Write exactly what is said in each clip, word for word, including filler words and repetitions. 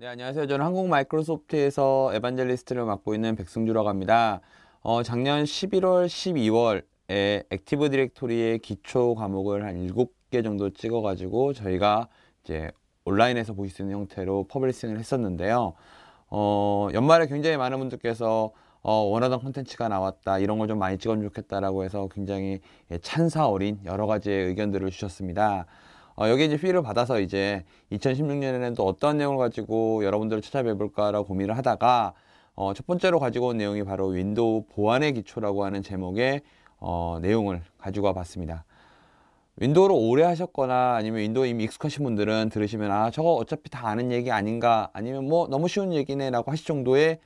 네, 안녕하세요. 저는 한국 마이크로소프트에서 에반젤리스트를 맡고 있는 백승주라고 합니다. 어, 작년 십일월, 십이월에 액티브 디렉토리의 기초 과목을 한 일곱 개 정도 찍어가지고 저희가 이제 온라인에서 보실 수 있는 형태로 퍼블리싱을 했었는데요. 어, 연말에 굉장히 많은 분들께서 어, 원하던 콘텐츠가 나왔다, 이런 걸 좀 많이 찍어주면 좋겠다라고 해서 굉장히 예, 찬사 어린 여러 가지의 의견들을 주셨습니다. 어, 여기 이제 피를 받아서 이제 이천십육 년에는 또 어떤 내용을 가지고 여러분들을 찾아뵈볼까라고 고민을 하다가 어, 첫 번째로 가지고 온 내용이 바로 윈도우 보안의 기초라고 하는 제목의 어, 내용을 가지고 와봤습니다. 윈도우를 오래 하셨거나 아니면 윈도우 이미 익숙하신 분들은 들으시면 아 저거 어차피 다 아는 얘기 아닌가, 아니면 뭐 너무 쉬운 얘기네 라고 하실 정도의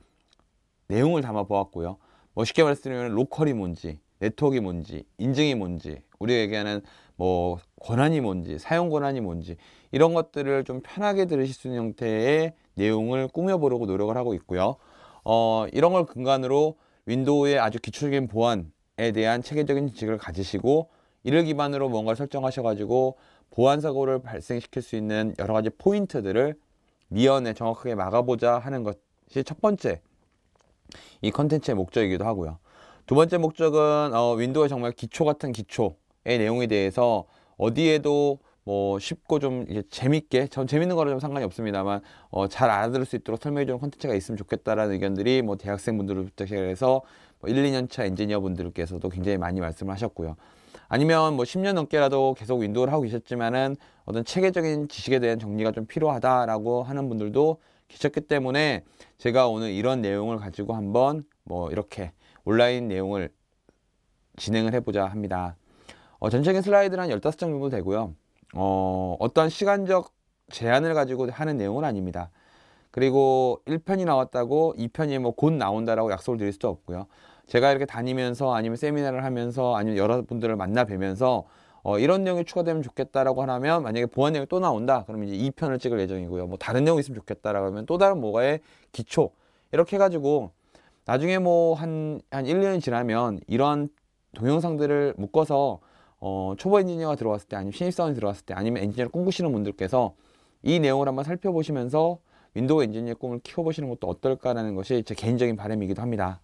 내용을 담아 보았고요. 뭐 쉽게 말씀드리면 로컬이 뭔지, 네트워크가 뭔지, 인증이 뭔지, 우리가 얘기하는 뭐 권한이 뭔지, 사용 권한이 뭔지, 이런 것들을 좀 편하게 들으실 수 있는 형태의 내용을 꾸며보려고 노력을 하고 있고요. 어, 이런 걸 근간으로 윈도우의 아주 기초적인 보안에 대한 체계적인 지식을 가지시고, 이를 기반으로 뭔가를 설정하셔가지고 보안 사고를 발생시킬 수 있는 여러 가지 포인트들을 미연에 정확하게 막아보자 하는 것이 첫 번째 이 컨텐츠의 목적이기도 하고요. 두 번째 목적은 어, 윈도우의 정말 기초 같은 기초의 내용에 대해서 어디에도 뭐 쉽고 좀 이게 재밌게, 전 재밌는 거랑 좀 상관이 없습니다만 어, 잘 알아들을 수 있도록 설명해주는 컨텐츠가 있으면 좋겠다라는 의견들이 뭐 대학생분들부터 시작해서 뭐 일, 이 년 차 엔지니어 분들께서도 굉장히 많이 말씀을 하셨고요. 아니면 뭐 십 년 넘게라도 계속 윈도우를 하고 계셨지만은 어떤 체계적인 지식에 대한 정리가 좀 필요하다라고 하는 분들도 계셨기 때문에 제가 오늘 이런 내용을 가지고 한번 뭐 이렇게 온라인 내용을 진행을 해보자 합니다. 어, 전체적인 슬라이드는 한 열다섯 장 정도 되고요. 어, 어떤 시간적 제한을 가지고 하는 내용은 아닙니다. 그리고 일 편이 나왔다고 이 편이 뭐 곧 나온다라고 약속을 드릴 수도 없고요. 제가 이렇게 다니면서 아니면 세미나를 하면서 아니면 여러분들을 만나 뵈면서 어, 이런 내용이 추가되면 좋겠다라고 하면, 만약에 보안 내용이 또 나온다 그러면 이제 이 편을 찍을 예정이고요. 뭐 다른 내용이 있으면 좋겠다라고 하면 또 다른 뭐가의 기초, 이렇게 해가지고 나중에 뭐 한 한 일 년이 지나면 이런 동영상들을 묶어서 어, 초보 엔지니어가 들어왔을 때, 아니면 신입사원이 들어왔을 때, 아니면 엔지니어를 꿈꾸시는 분들께서 이 내용을 한번 살펴보시면서 윈도우 엔지니어 꿈을 키워보시는 것도 어떨까라는 것이 제 개인적인 바람이기도 합니다.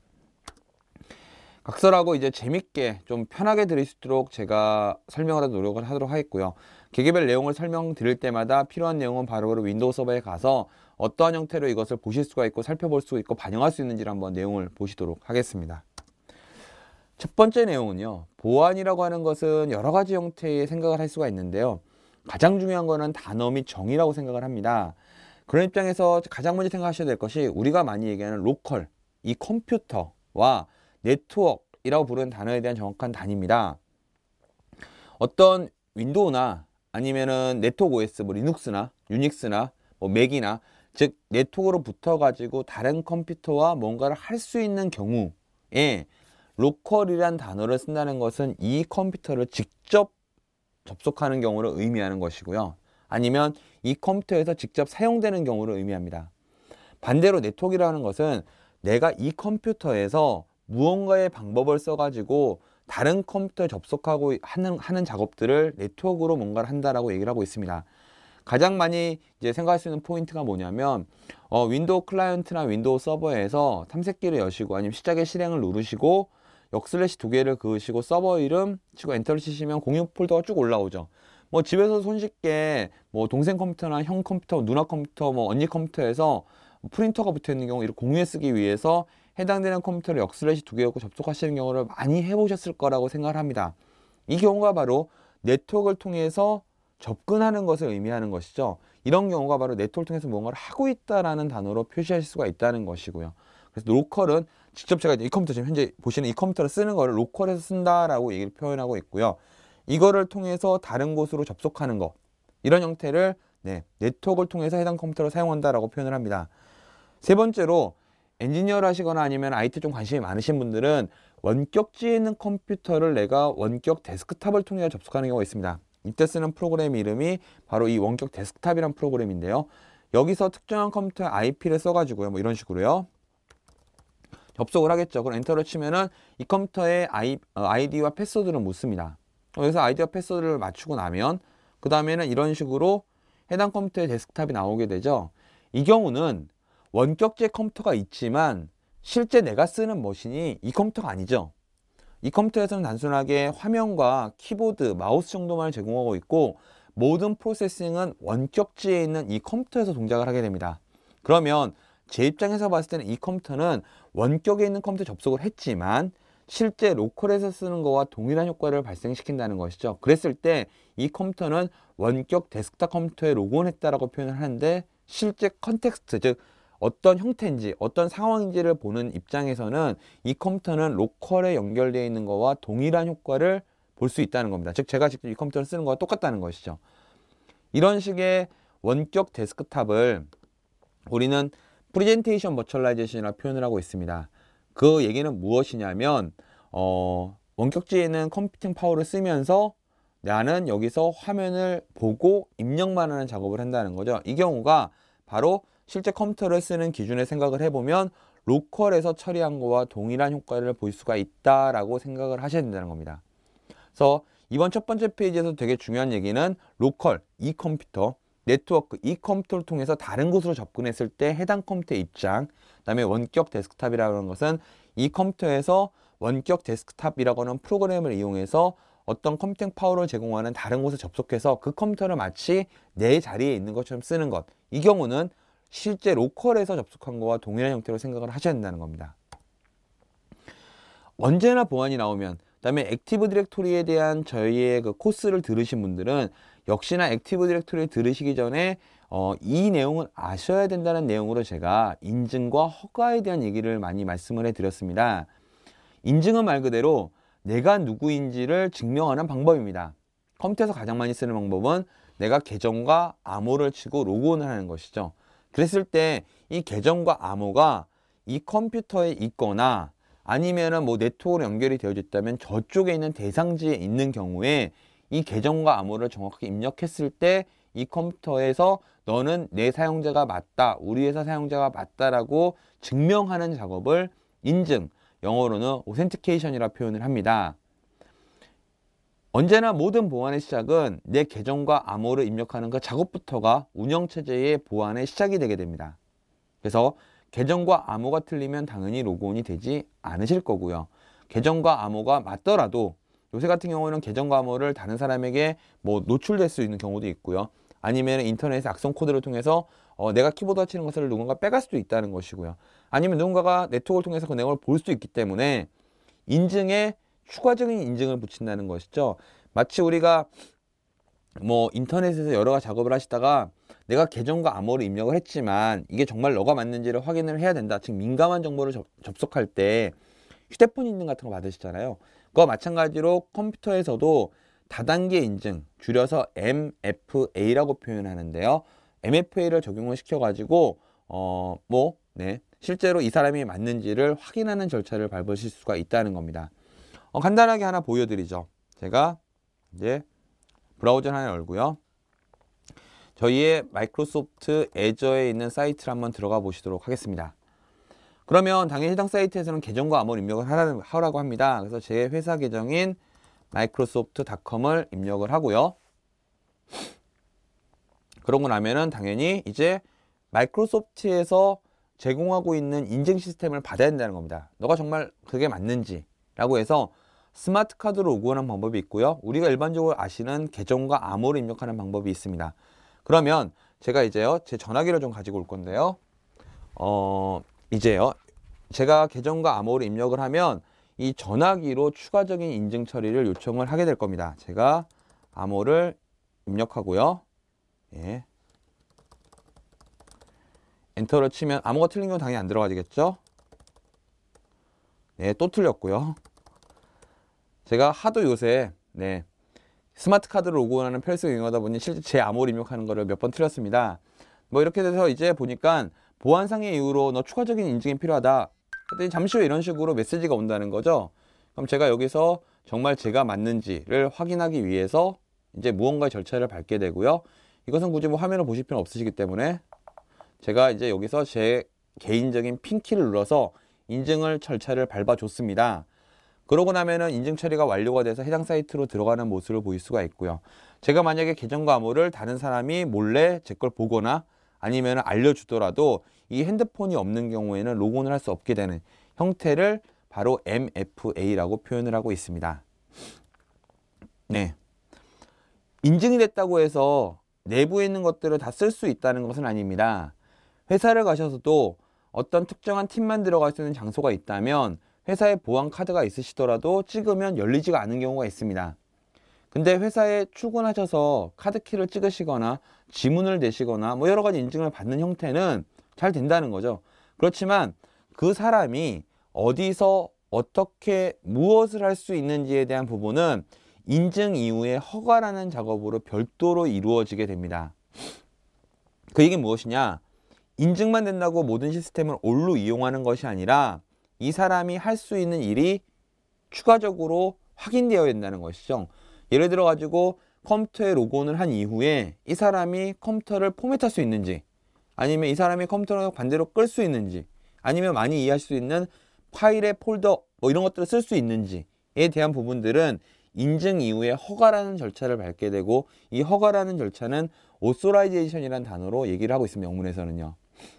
각설하고 이제 재밌게 좀 편하게 들을 수 있도록 제가 설명을 하도록 노력을 하도록 하겠고요. 개개별 내용을 설명드릴 때마다 필요한 내용은 바로바로 윈도우 서버에 가서 어떠한 형태로 이것을 보실 수가 있고 살펴볼 수 있고 반영할 수 있는지를 한번 내용을 보시도록 하겠습니다. 첫 번째 내용은요, 보안이라고 하는 것은 여러 가지 형태의 생각을 할 수가 있는데요. 가장 중요한 거는 단어 및 정의라고 생각을 합니다. 그런 입장에서 가장 먼저 생각하셔야 될 것이 우리가 많이 얘기하는 로컬, 이 컴퓨터와 네트워크이라고 부르는 단어에 대한 정확한 단위입니다. 어떤 윈도우나 아니면은 네트워크 오에스, 뭐 리눅스나 유닉스나 뭐 맥이나, 즉 네트워크로 붙어가지고 다른 컴퓨터와 뭔가를 할 수 있는 경우에 로컬이란 단어를 쓴다는 것은 이 컴퓨터를 직접 접속하는 경우를 의미하는 것이고요. 아니면 이 컴퓨터에서 직접 사용되는 경우를 의미합니다. 반대로 네트워크라는 것은 내가 이 컴퓨터에서 무언가의 방법을 써가지고 다른 컴퓨터에 접속하고 하는, 하는 작업들을 네트워크로 뭔가를 한다라고 얘기를 하고 있습니다. 가장 많이 이제 생각할 수 있는 포인트가 뭐냐면 어, 윈도우 클라이언트나 윈도우 서버에서 탐색기를 여시고 아니면 시작의 실행을 누르시고 역슬래시 두 개를 그으시고 서버 이름 치고 엔터를 치시면 공유 폴더가 쭉 올라오죠. 뭐 집에서 손쉽게 뭐 동생 컴퓨터나 형 컴퓨터, 누나 컴퓨터, 뭐 언니 컴퓨터에서 프린터가 붙어 있는 경우 이렇게 공유해 쓰기 위해서 해당되는 컴퓨터를 역슬래시 두 개였고 접속하시는 경우를 많이 해보셨을 거라고 생각을 합니다. 이 경우가 바로 네트워크를 통해서 접근하는 것을 의미하는 것이죠. 이런 경우가 바로 네트워크를 통해서 뭔가를 하고 있다라는 단어로 표시하실 수가 있다는 것이고요. 그래서 로컬은 직접 제가 이 컴퓨터, 지금 현재 보시는 이 컴퓨터를 쓰는 거를 로컬에서 쓴다라고 얘기를 표현하고 있고요. 이거를 통해서 다른 곳으로 접속하는 것, 이런 형태를 네, 네트워크를 통해서 해당 컴퓨터를 사용한다라고 표현을 합니다. 세 번째로 엔지니어를 하시거나 아니면 아이티 좀 관심이 많으신 분들은 원격지에 있는 컴퓨터를 내가 원격 데스크탑을 통해 접속하는 경우가 있습니다. 이때 쓰는 프로그램 이름이 바로 이 원격 데스크탑이라는 프로그램인데요. 여기서 특정한 컴퓨터의 아이피를 써가지고요, 뭐 이런 식으로요, 접속을 하겠죠. 그럼 엔터를 치면은 이 컴퓨터의 아이, 어, 아이디와 패스워드를 묻습니다. 여기서 아이디와 패스워드를 맞추고 나면 그 다음에는 이런 식으로 해당 컴퓨터의 데스크탑이 나오게 되죠. 이 경우는 원격제 컴퓨터가 있지만 실제 내가 쓰는 머신이 이 컴퓨터가 아니죠. 이 컴퓨터에서는 단순하게 화면과 키보드, 마우스 정도만 제공하고 있고 모든 프로세싱은 원격지에 있는 이 컴퓨터에서 동작을 하게 됩니다. 그러면 제 입장에서 봤을 때는 이 컴퓨터는 원격에 있는 컴퓨터에 접속을 했지만 실제 로컬에서 쓰는 거와 동일한 효과를 발생시킨다는 것이죠. 그랬을 때 이 컴퓨터는 원격 데스크탑 컴퓨터에 로그인했다라고 표현을 하는데 실제 컨텍스트, 즉 어떤 형태인지 어떤 상황인지를 보는 입장에서는 이 컴퓨터는 로컬에 연결되어 있는 거와 동일한 효과를 볼 수 있다는 겁니다. 즉 제가 직접 이 컴퓨터를 쓰는 거와 똑같다는 것이죠. 이런 식의 원격 데스크탑을 우리는 프레젠테이션 버추얼라이제이션이라고 표현을 하고 있습니다. 그 얘기는 무엇이냐면 어, 원격지에 있는 컴퓨팅 파워를 쓰면서 나는 여기서 화면을 보고 입력만 하는 작업을 한다는 거죠. 이 경우가 바로 실제 컴퓨터를 쓰는 기준에 생각을 해보면 로컬에서 처리한 거와 동일한 효과를 볼 수가 있다라고 생각을 하셔야 된다는 겁니다. 그래서 이번 첫 번째 페이지에서 되게 중요한 얘기는 로컬, 이 컴퓨터, 네트워크, 이 컴퓨터를 통해서 다른 곳으로 접근했을 때 해당 컴퓨터의 입장, 그 다음에 원격 데스크탑이라고 하는 것은 이 컴퓨터에서 원격 데스크탑이라고 하는 프로그램을 이용해서 어떤 컴퓨팅 파워를 제공하는 다른 곳에 접속해서 그 컴퓨터를 마치 내 자리에 있는 것처럼 쓰는 것. 이 경우는 실제 로컬에서 접속한 거와 동일한 형태로 생각을 하셔야 된다는 겁니다. 언제나 보안이 나오면, 그 다음에 액티브 디렉토리에 대한 저희의 그 코스를 들으신 분들은 역시나 액티브 디렉토리를 들으시기 전에 어, 이 내용은 아셔야 된다는 내용으로 제가 인증과 허가에 대한 얘기를 많이 말씀을 해드렸습니다. 인증은 말 그대로 내가 누구인지를 증명하는 방법입니다. 컴퓨터에서 가장 많이 쓰는 방법은 내가 계정과 암호를 치고 로그인을 하는 것이죠. 그랬을 때 이 계정과 암호가 이 컴퓨터에 있거나 아니면은 뭐 네트워크로 연결이 되어 있다면 저쪽에 있는 대상지에 있는 경우에 이 계정과 암호를 정확하게 입력했을 때 이 컴퓨터에서 너는 내 사용자가 맞다, 우리 회사 사용자가 맞다라고 증명하는 작업을 인증, 영어로는 오센티케이션이라 표현을 합니다. 언제나 모든 보안의 시작은 내 계정과 암호를 입력하는 그 작업부터가 운영체제의 보안의 시작이 되게 됩니다. 그래서 계정과 암호가 틀리면 당연히 로그인이 되지 않으실 거고요. 계정과 암호가 맞더라도 요새 같은 경우는 계정과 암호를 다른 사람에게 뭐 노출될 수 있는 경우도 있고요. 아니면 인터넷에 악성 코드를 통해서 어, 내가 키보드가 치는 것을 누군가 빼갈 수도 있다는 것이고요. 아니면 누군가가 네트워크를 통해서 그 내용을 볼 수 있기 때문에 인증에 추가적인 인증을 붙인다는 것이죠. 마치 우리가 뭐 인터넷에서 여러 가지 작업을 하시다가 내가 계정과 암호를 입력을 했지만 이게 정말 너가 맞는지를 확인을 해야 된다. 즉 민감한 정보를 접, 접속할 때 휴대폰 인증 같은 거 받으시잖아요. 그와 마찬가지로 컴퓨터에서도 다단계 인증, 줄여서 엠에프에이라고 표현하는데요. 엠에프에이를 적용을 시켜가지고 어 뭐 네 실제로 이 사람이 맞는지를 확인하는 절차를 밟으실 수가 있다는 겁니다. 어, 간단하게 하나 보여드리죠. 제가 이제 브라우저를 하나 열고요. 저희의 마이크로소프트 애저에 있는 사이트를 한번 들어가 보시도록 하겠습니다. 그러면 당연히 해당 사이트에서는 계정과 암호를 입력을 하라는, 하라고 합니다. 그래서 제 회사 계정인 마이크로소프트 닷컴을 입력을 하고요. 그러고 나면은 당연히 이제 마이크로소프트에서 제공하고 있는 인증 시스템을 받아야 된다는 겁니다. 너가 정말 그게 맞는지 라고 해서 스마트 카드로 로그인하는 방법이 있고요. 우리가 일반적으로 아시는 계정과 암호를 입력하는 방법이 있습니다. 그러면 제가 이제요 제 전화기를 좀 가지고 올 건데요. 어 이제요 제가 계정과 암호를 입력을 하면 이 전화기로 추가적인 인증 처리를 요청을 하게 될 겁니다. 제가 암호를 입력하고요. 예. 엔터를 치면 암호가 틀린 건 당연히 안 들어가지겠죠? 네, 또 틀렸고요. 제가 하도 요새 네 스마트 카드로 로그인하는 필수 경우다 보니 실제 제 암호를 입력하는 거를 몇 번 틀렸습니다. 뭐 이렇게 돼서 이제 보니까 보안상의 이유로 너 추가적인 인증이 필요하다. 그랬더니 잠시 후에 이런 식으로 메시지가 온다는 거죠. 그럼 제가 여기서 정말 제가 맞는지를 확인하기 위해서 이제 무언가의 절차를 밟게 되고요. 이것은 굳이 뭐 화면을 보실 필요는 없으시기 때문에 제가 이제 여기서 제 개인적인 핀키를 눌러서 인증을 절차를 밟아줬습니다. 그러고 나면은 인증 처리가 완료가 돼서 해당 사이트로 들어가는 모습을 보일 수가 있고요. 제가 만약에 계정과 암호를 다른 사람이 몰래 제 걸 보거나 아니면 알려주더라도 이 핸드폰이 없는 경우에는 로그인을 할 수 없게 되는 형태를 바로 엠에프에이라고 표현을 하고 있습니다. 네. 인증이 됐다고 해서 내부에 있는 것들을 다 쓸 수 있다는 것은 아닙니다. 회사를 가셔서도 어떤 특정한 팀만 들어갈 수 있는 장소가 있다면 회사에 보안 카드가 있으시더라도 찍으면 열리지가 않은 경우가 있습니다. 근데 회사에 출근하셔서 카드키를 찍으시거나 지문을 내시거나 뭐 여러 가지 인증을 받는 형태는 잘 된다는 거죠. 그렇지만 그 사람이 어디서 어떻게 무엇을 할 수 있는지에 대한 부분은 인증 이후에 허가라는 작업으로 별도로 이루어지게 됩니다. 그 얘기는 무엇이냐? 인증만 된다고 모든 시스템을 올로 이용하는 것이 아니라 이 사람이 할 수 있는 일이 추가적으로 확인되어야 된다는 것이죠. 예를 들어 가지고 컴퓨터에 로그인을 한 이후에 이 사람이 컴퓨터를 포맷할 수 있는지, 아니면 이 사람이 컴퓨터를 반대로 끌 수 있는지, 아니면 많이 이해할 수 있는 파일의 폴더 뭐 이런 것들을 쓸 수 있는지에 대한 부분들은 인증 이후에 허가라는 절차를 밟게 되고, 이 허가라는 절차는 오소라이제이션이라는 단어로 얘기를 하고 있습니다. 영문에서는요.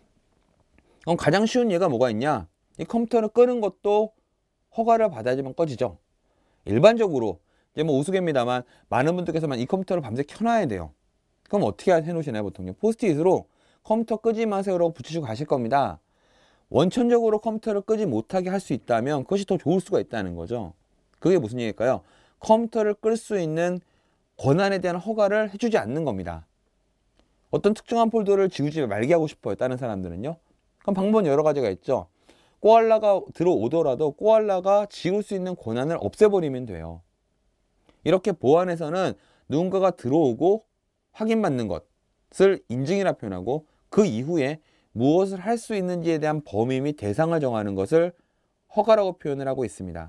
그럼 가장 쉬운 예가 뭐가 있냐? 이 컴퓨터를 끄는 것도 허가를 받아야지만 꺼지죠. 일반적으로 이제 뭐 우스갯입니다만 많은 분들께서만 이 컴퓨터를 밤새 켜놔야 돼요. 그럼 어떻게 해놓으시나요? 보통요. 포스트잇으로 컴퓨터 끄지 마세요라고 붙이시고 가실 겁니다. 원천적으로 컴퓨터를 끄지 못하게 할 수 있다면 그것이 더 좋을 수가 있다는 거죠. 그게 무슨 얘기일까요? 컴퓨터를 끌 수 있는 권한에 대한 허가를 해주지 않는 겁니다. 어떤 특정한 폴더를 지우지 말게 하고 싶어요. 다른 사람들은요. 그럼 방법은 여러 가지가 있죠. 코알라가 들어오더라도 코알라가 지울 수 있는 권한을 없애버리면 돼요. 이렇게 보안에서는 누군가가 들어오고 확인받는 것을 인증이라 표현하고, 그 이후에 무엇을 할 수 있는지에 대한 범위 및 대상을 정하는 것을 허가라고 표현을 하고 있습니다.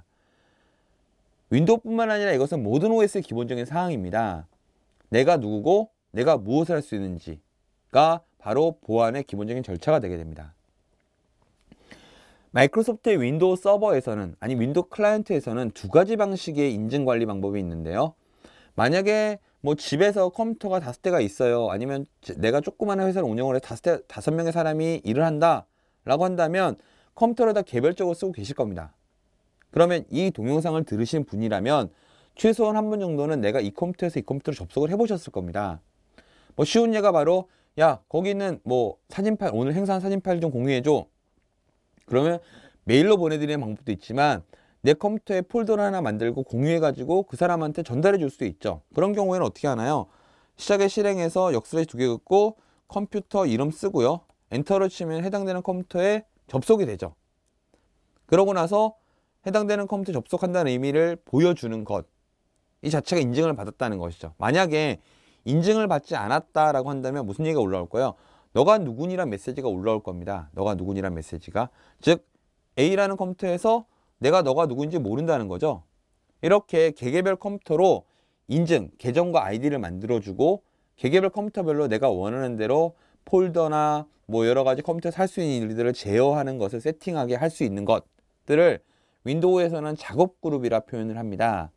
윈도우뿐만 아니라 이것은 모든 오에스의 기본적인 사항입니다. 내가 누구고 내가 무엇을 할 수 있는지가 바로 보안의 기본적인 절차가 되게 됩니다. 마이크로소프트의 윈도우 서버에서는, 아니 윈도우 클라이언트에서는 두 가지 방식의 인증 관리 방법이 있는데요. 만약에 뭐 집에서 컴퓨터가 다섯 대가 있어요. 아니면 내가 조그마한 회사를 운영을 해서 다섯 대, 다섯 명의 사람이 일을 한다 라고 한다면 컴퓨터를 다 개별적으로 쓰고 계실 겁니다. 그러면 이 동영상을 들으신 분이라면 최소한 한 분 정도는 내가 이 컴퓨터에서 이 컴퓨터로 접속을 해보셨을 겁니다. 뭐 쉬운 예가 바로, 야 거기 있는 뭐 사진 파일, 오늘 행사한 사진 파일 좀 공유해줘. 그러면 메일로 보내드리는 방법도 있지만 내 컴퓨터에 폴더를 하나 만들고 공유해가지고 그 사람한테 전달해 줄 수도 있죠. 그런 경우에는 어떻게 하나요? 시작에 실행해서 역슬래시 두 개 긋고 컴퓨터 이름 쓰고요. 엔터를 치면 해당되는 컴퓨터에 접속이 되죠. 그러고 나서 해당되는 컴퓨터 접속한다는 의미를 보여주는 것, 이 자체가 인증을 받았다는 것이죠. 만약에 인증을 받지 않았다라고 한다면 무슨 얘기가 올라올 거예요? 너가 누구니란 메시지가 올라올 겁니다. 너가 누구니란 메시지가. 즉 A라는 컴퓨터에서 내가 너가 누구인지 모른다는 거죠. 이렇게 개개별 컴퓨터로 인증, 계정과 아이디를 만들어주고 개개별 컴퓨터별로 내가 원하는 대로 폴더나 뭐 여러 가지 컴퓨터에서 할 수 있는 일들을 제어하는 것을 세팅하게 할 수 있는 것들을 윈도우에서는 작업 그룹이라 표현을 합니다.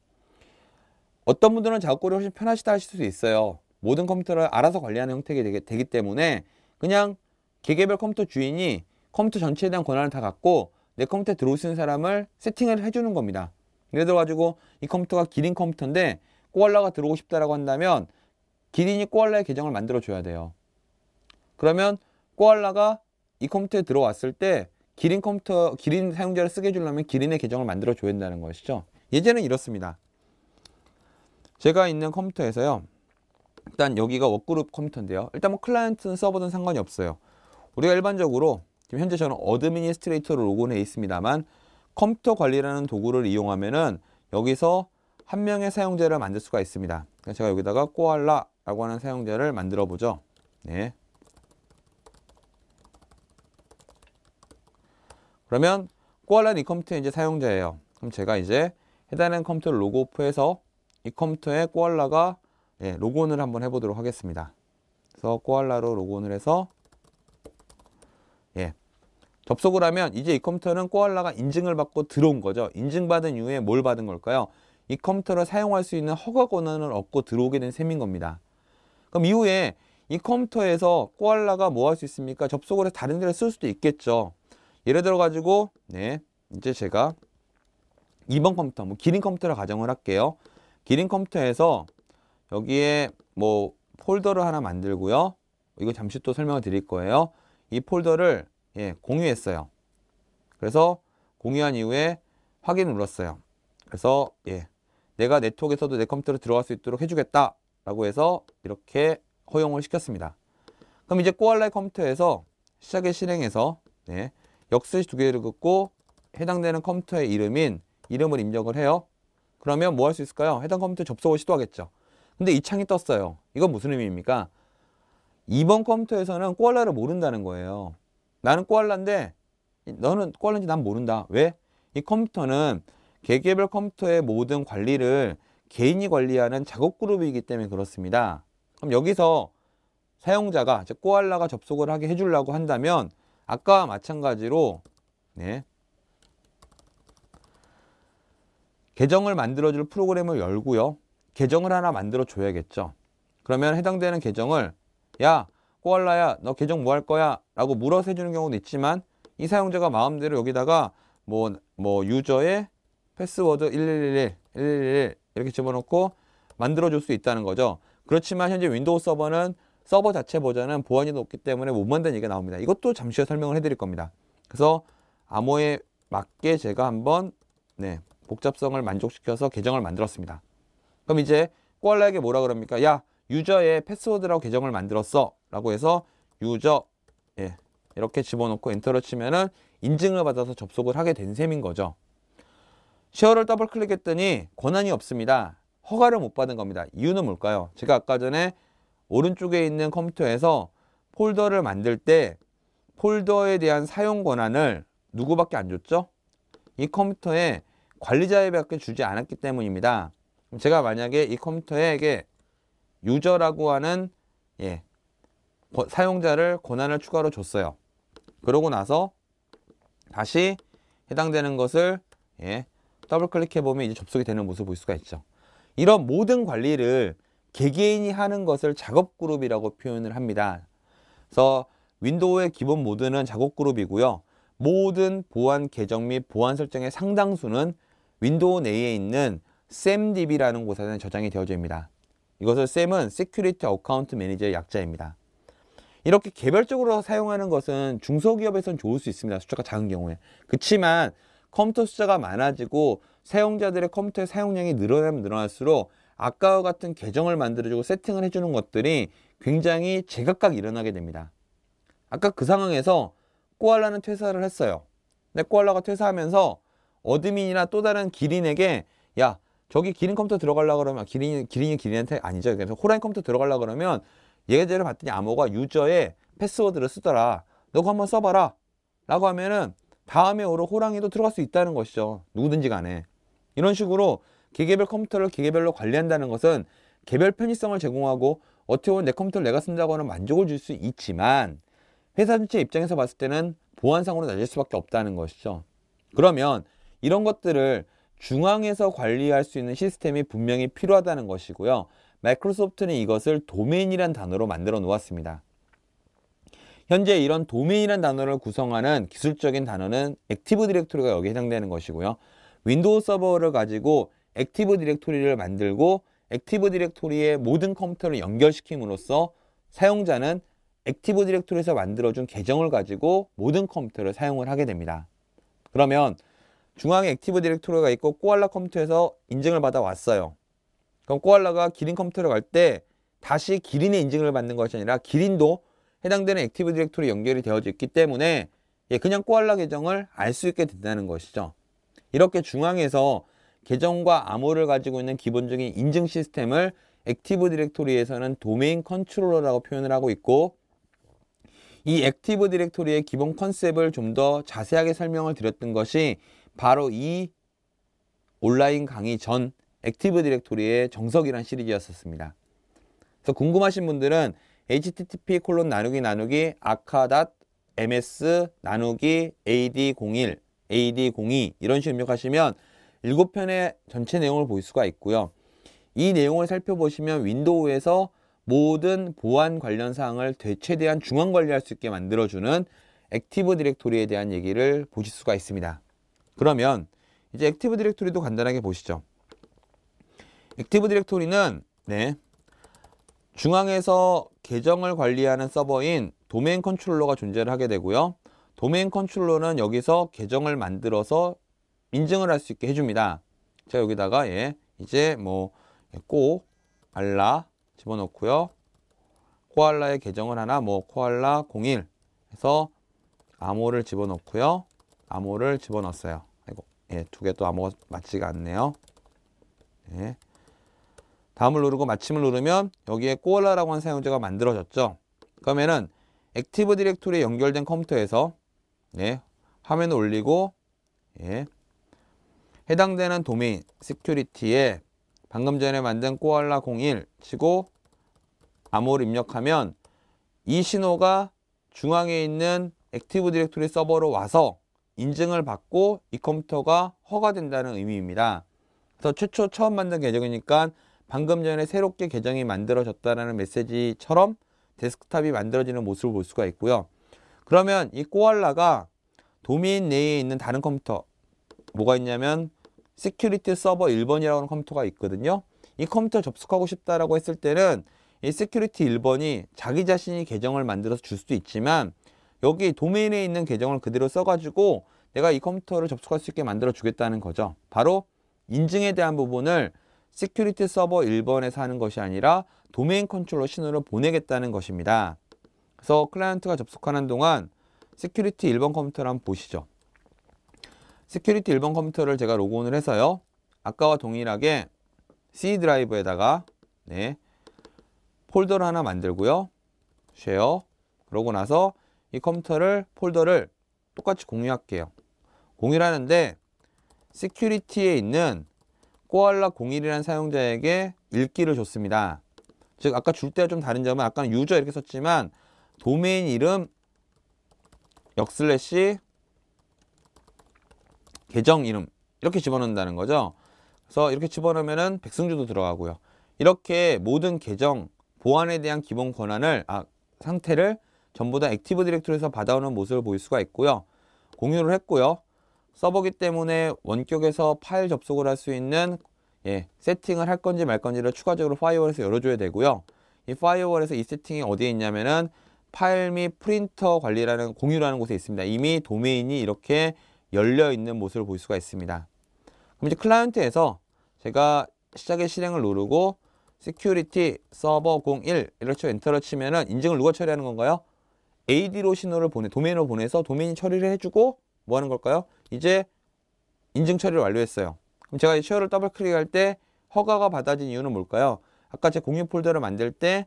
어떤 분들은 작업 그룹이 훨씬 편하시다 하실 수도 있어요. 모든 컴퓨터를 알아서 관리하는 형태가 되기, 되기 때문에 그냥 개개별 컴퓨터 주인이 컴퓨터 전체에 대한 권한을 다 갖고 내 컴퓨터에 들어올 수 있는 사람을 세팅을 해주는 겁니다. 예를 들어가지고 이 컴퓨터가 기린 컴퓨터인데 코알라가 들어오고 싶다라고 한다면 기린이 코알라의 계정을 만들어 줘야 돼요. 그러면 코알라가 이 컴퓨터에 들어왔을 때 기린 컴퓨터, 기린 사용자를 쓰게 해주려면 기린의 계정을 만들어 줘야 된다는 것이죠. 예제는 이렇습니다. 제가 있는 컴퓨터에서요. 일단 여기가 워크그룹 컴퓨터인데요. 일단 뭐 클라이언트는 서버든 상관이 없어요. 우리가 일반적으로 지금 현재 저는 어드미니스트레이터로 로그인해 있습니다만 컴퓨터 관리라는 도구를 이용하면은 여기서 한 명의 사용자를 만들 수가 있습니다. 그러니까 제가 여기다가 코알라라고 하는 사용자를 만들어 보죠. 네. 그러면 코알라는 이 컴퓨터의 이제 사용자예요. 그럼 제가 이제 해당하는 컴퓨터를 로그오프해서 이 컴퓨터에 코알라가 예, 로그인을 한번 해보도록 하겠습니다. 그래서 코알라로 로그인을 해서 예, 접속을 하면 이제 이 컴퓨터는 코알라가 인증을 받고 들어온 거죠. 인증받은 이후에 뭘 받은 걸까요? 이 컴퓨터를 사용할 수 있는 허가 권한을 얻고 들어오게 된 셈인 겁니다. 그럼 이후에 이 컴퓨터에서 코알라가 뭐 할 수 있습니까? 접속을 해서 다른 데를 쓸 수도 있겠죠. 예를 들어 가지고 네, 이제 제가 이 번 컴퓨터, 뭐 기린 컴퓨터를 가정을 할게요. 기린 컴퓨터에서 여기에 뭐 폴더를 하나 만들고요. 이거 잠시 또 설명을 드릴 거예요. 이 폴더를 예, 공유했어요. 그래서 공유한 이후에 확인 눌렀어요. 그래서 예, 내가 네트워크에서도 내 컴퓨터로 들어갈 수 있도록 해주겠다 라고 해서 이렇게 허용을 시켰습니다. 그럼 이제 코알라의 컴퓨터에서 시작에 실행해서 네, 역스시 두 개를 긋고 해당되는 컴퓨터의 이름인 이름을 입력을 해요. 그러면 뭐 할 수 있을까요? 해당 컴퓨터 접속을 시도하겠죠. 근데 이 창이 떴어요. 이건 무슨 의미입니까? 이번 컴퓨터에서는 코알라를 모른다는 거예요. 나는 코알라인데 너는 코알라인지 난 모른다. 왜? 이 컴퓨터는 개개별 컴퓨터의 모든 관리를 개인이 관리하는 작업 그룹이기 때문에 그렇습니다. 그럼 여기서 사용자가, 즉 코알라가 접속을 하게 해주려고 한다면 아까와 마찬가지로 네, 계정을 만들어줄 프로그램을 열고요. 계정을 하나 만들어 줘야겠죠. 그러면 해당되는 계정을 야 코알라야 너 계정 뭐 할 거야? 라고 물어서 해주는 경우도 있지만 이 사용자가 마음대로 여기다가 뭐, 뭐 유저의 패스워드 일일일, 일일일 이렇게 집어넣고 만들어줄 수 있다는 거죠. 그렇지만 현재 윈도우 서버는 서버 자체 버전은 보안이 높기 때문에 못 만드는 얘기가 나옵니다. 이것도 잠시 후에 설명을 해드릴 겁니다. 그래서 암호에 맞게 제가 한번 네, 복잡성을 만족시켜서 계정을 만들었습니다. 그럼 이제 코알라에게 뭐라 그럽니까? 야 유저의 패스워드라고 계정을 만들었어 라고 해서 유저 예, 이렇게 집어넣고 엔터를 치면은 인증을 받아서 접속을 하게 된 셈인 거죠. 쉐어를 더블 클릭했더니 권한이 없습니다. 허가를 못 받은 겁니다. 이유는 뭘까요? 제가 아까 전에 오른쪽에 있는 컴퓨터에서 폴더를 만들 때 폴더에 대한 사용 권한을 누구밖에 안 줬죠? 이 컴퓨터에 관리자에게 주지 않았기 때문입니다. 제가 만약에 이 컴퓨터에게 유저라고 하는 예, 사용자를 권한을 추가로 줬어요. 그러고 나서 다시 해당되는 것을 예, 더블 클릭해 보면 이제 접속이 되는 모습을 볼 수가 있죠. 이런 모든 관리를 개개인이 하는 것을 작업 그룹이라고 표현을 합니다. 그래서 윈도우의 기본 모드는 작업 그룹이고요. 모든 보안 계정 및 보안 설정의 상당수는 윈도우 내에 있는 샘디비라는 곳에는 저장이 되어져 있습니다. 이것을 샘은 Security Account Manager의 약자입니다. 이렇게 개별적으로 사용하는 것은 중소기업에서는 좋을 수 있습니다. 숫자가 작은 경우에. 그렇지만 컴퓨터 숫자가 많아지고 사용자들의 컴퓨터의 사용량이 늘어나면 늘어날수록 아까와 같은 계정을 만들어주고 세팅을 해주는 것들이 굉장히 제각각 일어나게 됩니다. 아까 그 상황에서 코알라는 퇴사를 했어요. 근데 코알라가 퇴사하면서 어드민이나 또 다른 기린에게 야 저기 기린 컴퓨터 들어가려고 그러면 기린이 기린이 기린한테 아니죠. 그래서 호랑이 컴퓨터 들어가려고 그러면 예제를 봤더니 암호가 유저의 패스워드를 쓰더라. 너가 한번 써봐라. 라고 하면은 다음에 오로 호랑이도 들어갈 수 있다는 것이죠. 누구든지 간에. 이런 식으로 개개별 컴퓨터를 개개별로 관리한다는 것은 개별 편의성을 제공하고 어떻게 보면 내 컴퓨터를 내가 쓴다고 하는 만족을 줄 수 있지만 회사 전체 입장에서 봤을 때는 보안상으로 낮을 수밖에 없다는 것이죠. 그러면 이런 것들을 중앙에서 관리할 수 있는 시스템이 분명히 필요하다는 것이고요. 마이크로소프트는 이것을 도메인이란 단어로 만들어 놓았습니다. 현재 이런 도메인이란 단어를 구성하는 기술적인 단어는 액티브 디렉토리가 여기에 해당되는 것이고요. 윈도우 서버를 가지고 액티브 디렉토리를 만들고 액티브 디렉토리의 모든 컴퓨터를 연결시킴으로써 사용자는 액티브 디렉토리에서 만들어준 계정을 가지고 모든 컴퓨터를 사용을 하게 됩니다. 그러면 중앙에 액티브 디렉토리가 있고 코알라 컴퓨터에서 인증을 받아 왔어요. 그럼 코알라가 기린 컴퓨터로 갈 때 다시 기린의 인증을 받는 것이 아니라 기린도 해당되는 액티브 디렉토리 연결이 되어져 있기 때문에 예, 그냥 코알라 계정을 알 수 있게 된다는 것이죠. 이렇게 중앙에서 계정과 암호를 가지고 있는 기본적인 인증 시스템을 액티브 디렉토리에서는 도메인 컨트롤러라고 표현을 하고 있고 이 액티브 디렉토리의 기본 컨셉을 좀 더 자세하게 설명을 드렸던 것이 바로 이 온라인 강의 전 액티브 디렉토리의 정석이란 시리즈였었습니다. 그래서 궁금하신 분들은 에이치티티피 콜론 나누기 나누기 아카.ms 나누기 에이디 공일 에이디 공이 이런 식으로 입력하시면 일곱 편의 전체 내용을 볼 수가 있고요. 이 내용을 살펴보시면 윈도우에서 모든 보안 관련 사항을 최대한 중앙 관리할 수 있게 만들어주는 액티브 디렉토리에 대한 얘기를 보실 수가 있습니다. 그러면 이제 액티브 디렉토리도 간단하게 보시죠. 액티브 디렉토리는 네, 중앙에서 계정을 관리하는 서버인 도메인 컨트롤러가 존재를 하게 되고요. 도메인 컨트롤러는 여기서 계정을 만들어서 인증을 할 수 있게 해줍니다. 자, 여기다가 예, 이제 뭐 꼬 알라 집어넣고요. 코알라의 계정을 하나 뭐 코알라 공일 해서 암호를 집어넣고요. 암호를 집어넣었어요. 아이고, 예, 두 개 또 암호가 맞지가 않네요. 네. 다음을 누르고 마침을 누르면 여기에 코알라라고 하는 사용자가 만들어졌죠. 그러면은 액티브 디렉토리에 연결된 컴퓨터에서 예, 화면을 올리고 예, 해당되는 도메인 시큐리티에 방금 전에 만든 코알라 공일 치고 암호를 입력하면 이 신호가 중앙에 있는 액티브 디렉토리 서버로 와서 인증을 받고 이 컴퓨터가 허가된다는 의미입니다. 그래서 최초 처음 만든 계정이니까 방금 전에 새롭게 계정이 만들어졌다는 메시지처럼 데스크탑이 만들어지는 모습을 볼 수가 있고요. 그러면 이 코알라가 도메인 내에 있는 다른 컴퓨터 뭐가 있냐면 시큐리티 서버 일 번이라고 하는 컴퓨터가 있거든요. 이 컴퓨터 접속하고 싶다라고 했을 때는 이 시큐리티 일 번이 자기 자신이 계정을 만들어서 줄 수도 있지만 여기 도메인에 있는 계정을 그대로 써가지고 내가 이 컴퓨터를 접속할 수 있게 만들어 주겠다는 거죠. 바로 인증에 대한 부분을 시큐리티 서버 일 번에서 하는 것이 아니라 도메인 컨트롤러 신호를 보내겠다는 것입니다. 그래서 클라이언트가 접속하는 동안 시큐리티 일 번 컴퓨터를 한번 보시죠. 시큐리티 일 번 컴퓨터를 제가 로그온을 해서요. 아까와 동일하게 C 드라이브에다가 네, 폴더를 하나 만들고요. 쉐어. 그러고 나서 이 컴퓨터를 폴더를 똑같이 공유할게요. 공유를 하는데 시큐리티에 있는 코알라 공일이라는 사용자에게 읽기를 줬습니다. 즉 아까 줄 때와 좀 다른 점은 아까는 유저 이렇게 썼지만 도메인 이름 역슬래시 계정 이름 이렇게 집어넣는다는 거죠. 그래서 이렇게 집어넣으면은 백승주도 들어가고요. 이렇게 모든 계정 보안에 대한 기본 권한을 아, 상태를 전부 다 액티브 디렉토리에서 받아오는 모습을 보일 수가 있고요. 공유를 했고요. 서버기 때문에 원격에서 파일 접속을 할 수 있는 예, 세팅을 할 건지 말 건지를 추가적으로 파이어월에서 열어줘야 되고요. 이 파이어월에서 이 세팅이 어디에 있냐면은 파일 및 프린터 관리라는 공유라는 곳에 있습니다. 이미 도메인이 이렇게 열려 있는 모습을 볼 수가 있습니다. 그럼 이제 클라이언트에서 제가 시작의 실행을 누르고 security 서버 공일 이렇게 엔터를 치면은 인증을 누가 처리하는 건가요? 에이디로 신호를 보내 도메인으로 보내서 도메인이 처리를 해주고 뭐 하는 걸까요? 이제 인증 처리를 완료했어요. 그럼 제가 이 쉐어를 더블 클릭할 때 허가가 받아진 이유는 뭘까요? 아까 제 공유 폴더를 만들 때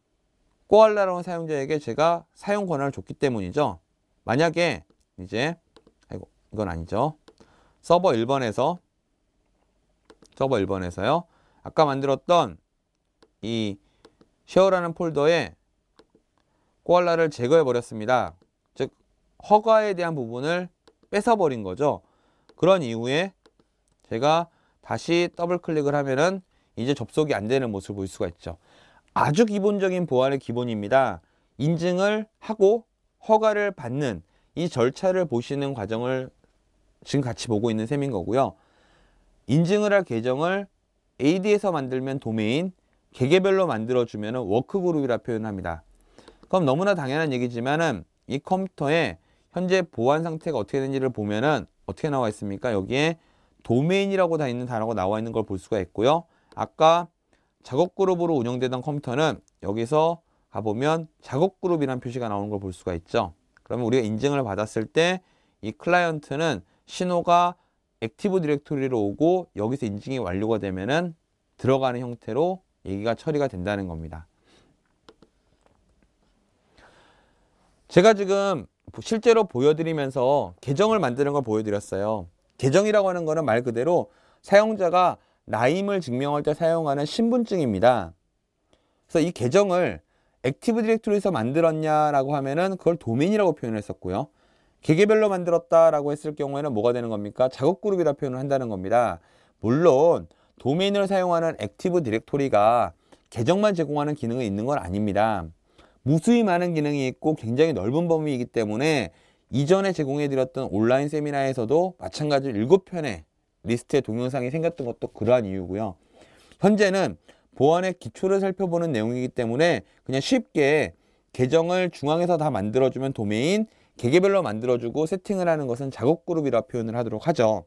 코알라라는 사용자에게 제가 사용 권한을 줬기 때문이죠. 만약에 이제 아이고 이건 아니죠. 서버 일 번에서 서버 일 번에서요. 아까 만들었던 이 쉐어라는 폴더에 코알라를 제거해 버렸습니다. 즉 허가에 대한 부분을 뺏어 버린 거죠. 그런 이후에 제가 다시 더블 클릭을 하면은 이제 접속이 안 되는 모습을 볼 수가 있죠. 아주 기본적인 보안의 기본입니다. 인증을 하고 허가를 받는 이 절차를 보시는 과정을 지금 같이 보고 있는 셈인 거고요. 인증을 할 계정을 에이디에서 만들면 도메인, 개개별로 만들어주면 워크그룹이라 표현합니다. 그럼 너무나 당연한 얘기지만은 이 컴퓨터에 현재 보안 상태가 어떻게 되는지를 보면은 어떻게 나와 있습니까? 여기에 도메인이라고 다 있는 단어가 나와 있는 걸 볼 수가 있고요. 아까 작업 그룹으로 운영되던 컴퓨터는 여기서 가보면 작업 그룹이라는 표시가 나오는 걸 볼 수가 있죠. 그러면 우리가 인증을 받았을 때 이 클라이언트는 신호가 액티브 디렉토리로 오고 여기서 인증이 완료가 되면은 들어가는 형태로 얘기가 처리가 된다는 겁니다. 제가 지금 실제로 보여드리면서 계정을 만드는 걸 보여드렸어요. 계정이라고 하는 거는 말 그대로 사용자가 나임을 증명할 때 사용하는 신분증입니다. 그래서 이 계정을 액티브 디렉토리에서 만들었냐라고 하면은 그걸 도메인이라고 표현했었고요. 개개별로 만들었다라고 했을 경우에는 뭐가 되는 겁니까? 작업 그룹이라 표현을 한다는 겁니다. 물론 도메인을 사용하는 액티브 디렉토리가 계정만 제공하는 기능이 있는 건 아닙니다. 무수히 많은 기능이 있고 굉장히 넓은 범위이기 때문에 이전에 제공해드렸던 온라인 세미나에서도 마찬가지로 일곱 편의 리스트의 동영상이 생겼던 것도 그러한 이유고요. 현재는 보안의 기초를 살펴보는 내용이기 때문에 그냥 쉽게 계정을 중앙에서 다 만들어주면 도메인, 개개별로 만들어주고 세팅을 하는 것은 작업그룹이라 표현을 하도록 하죠.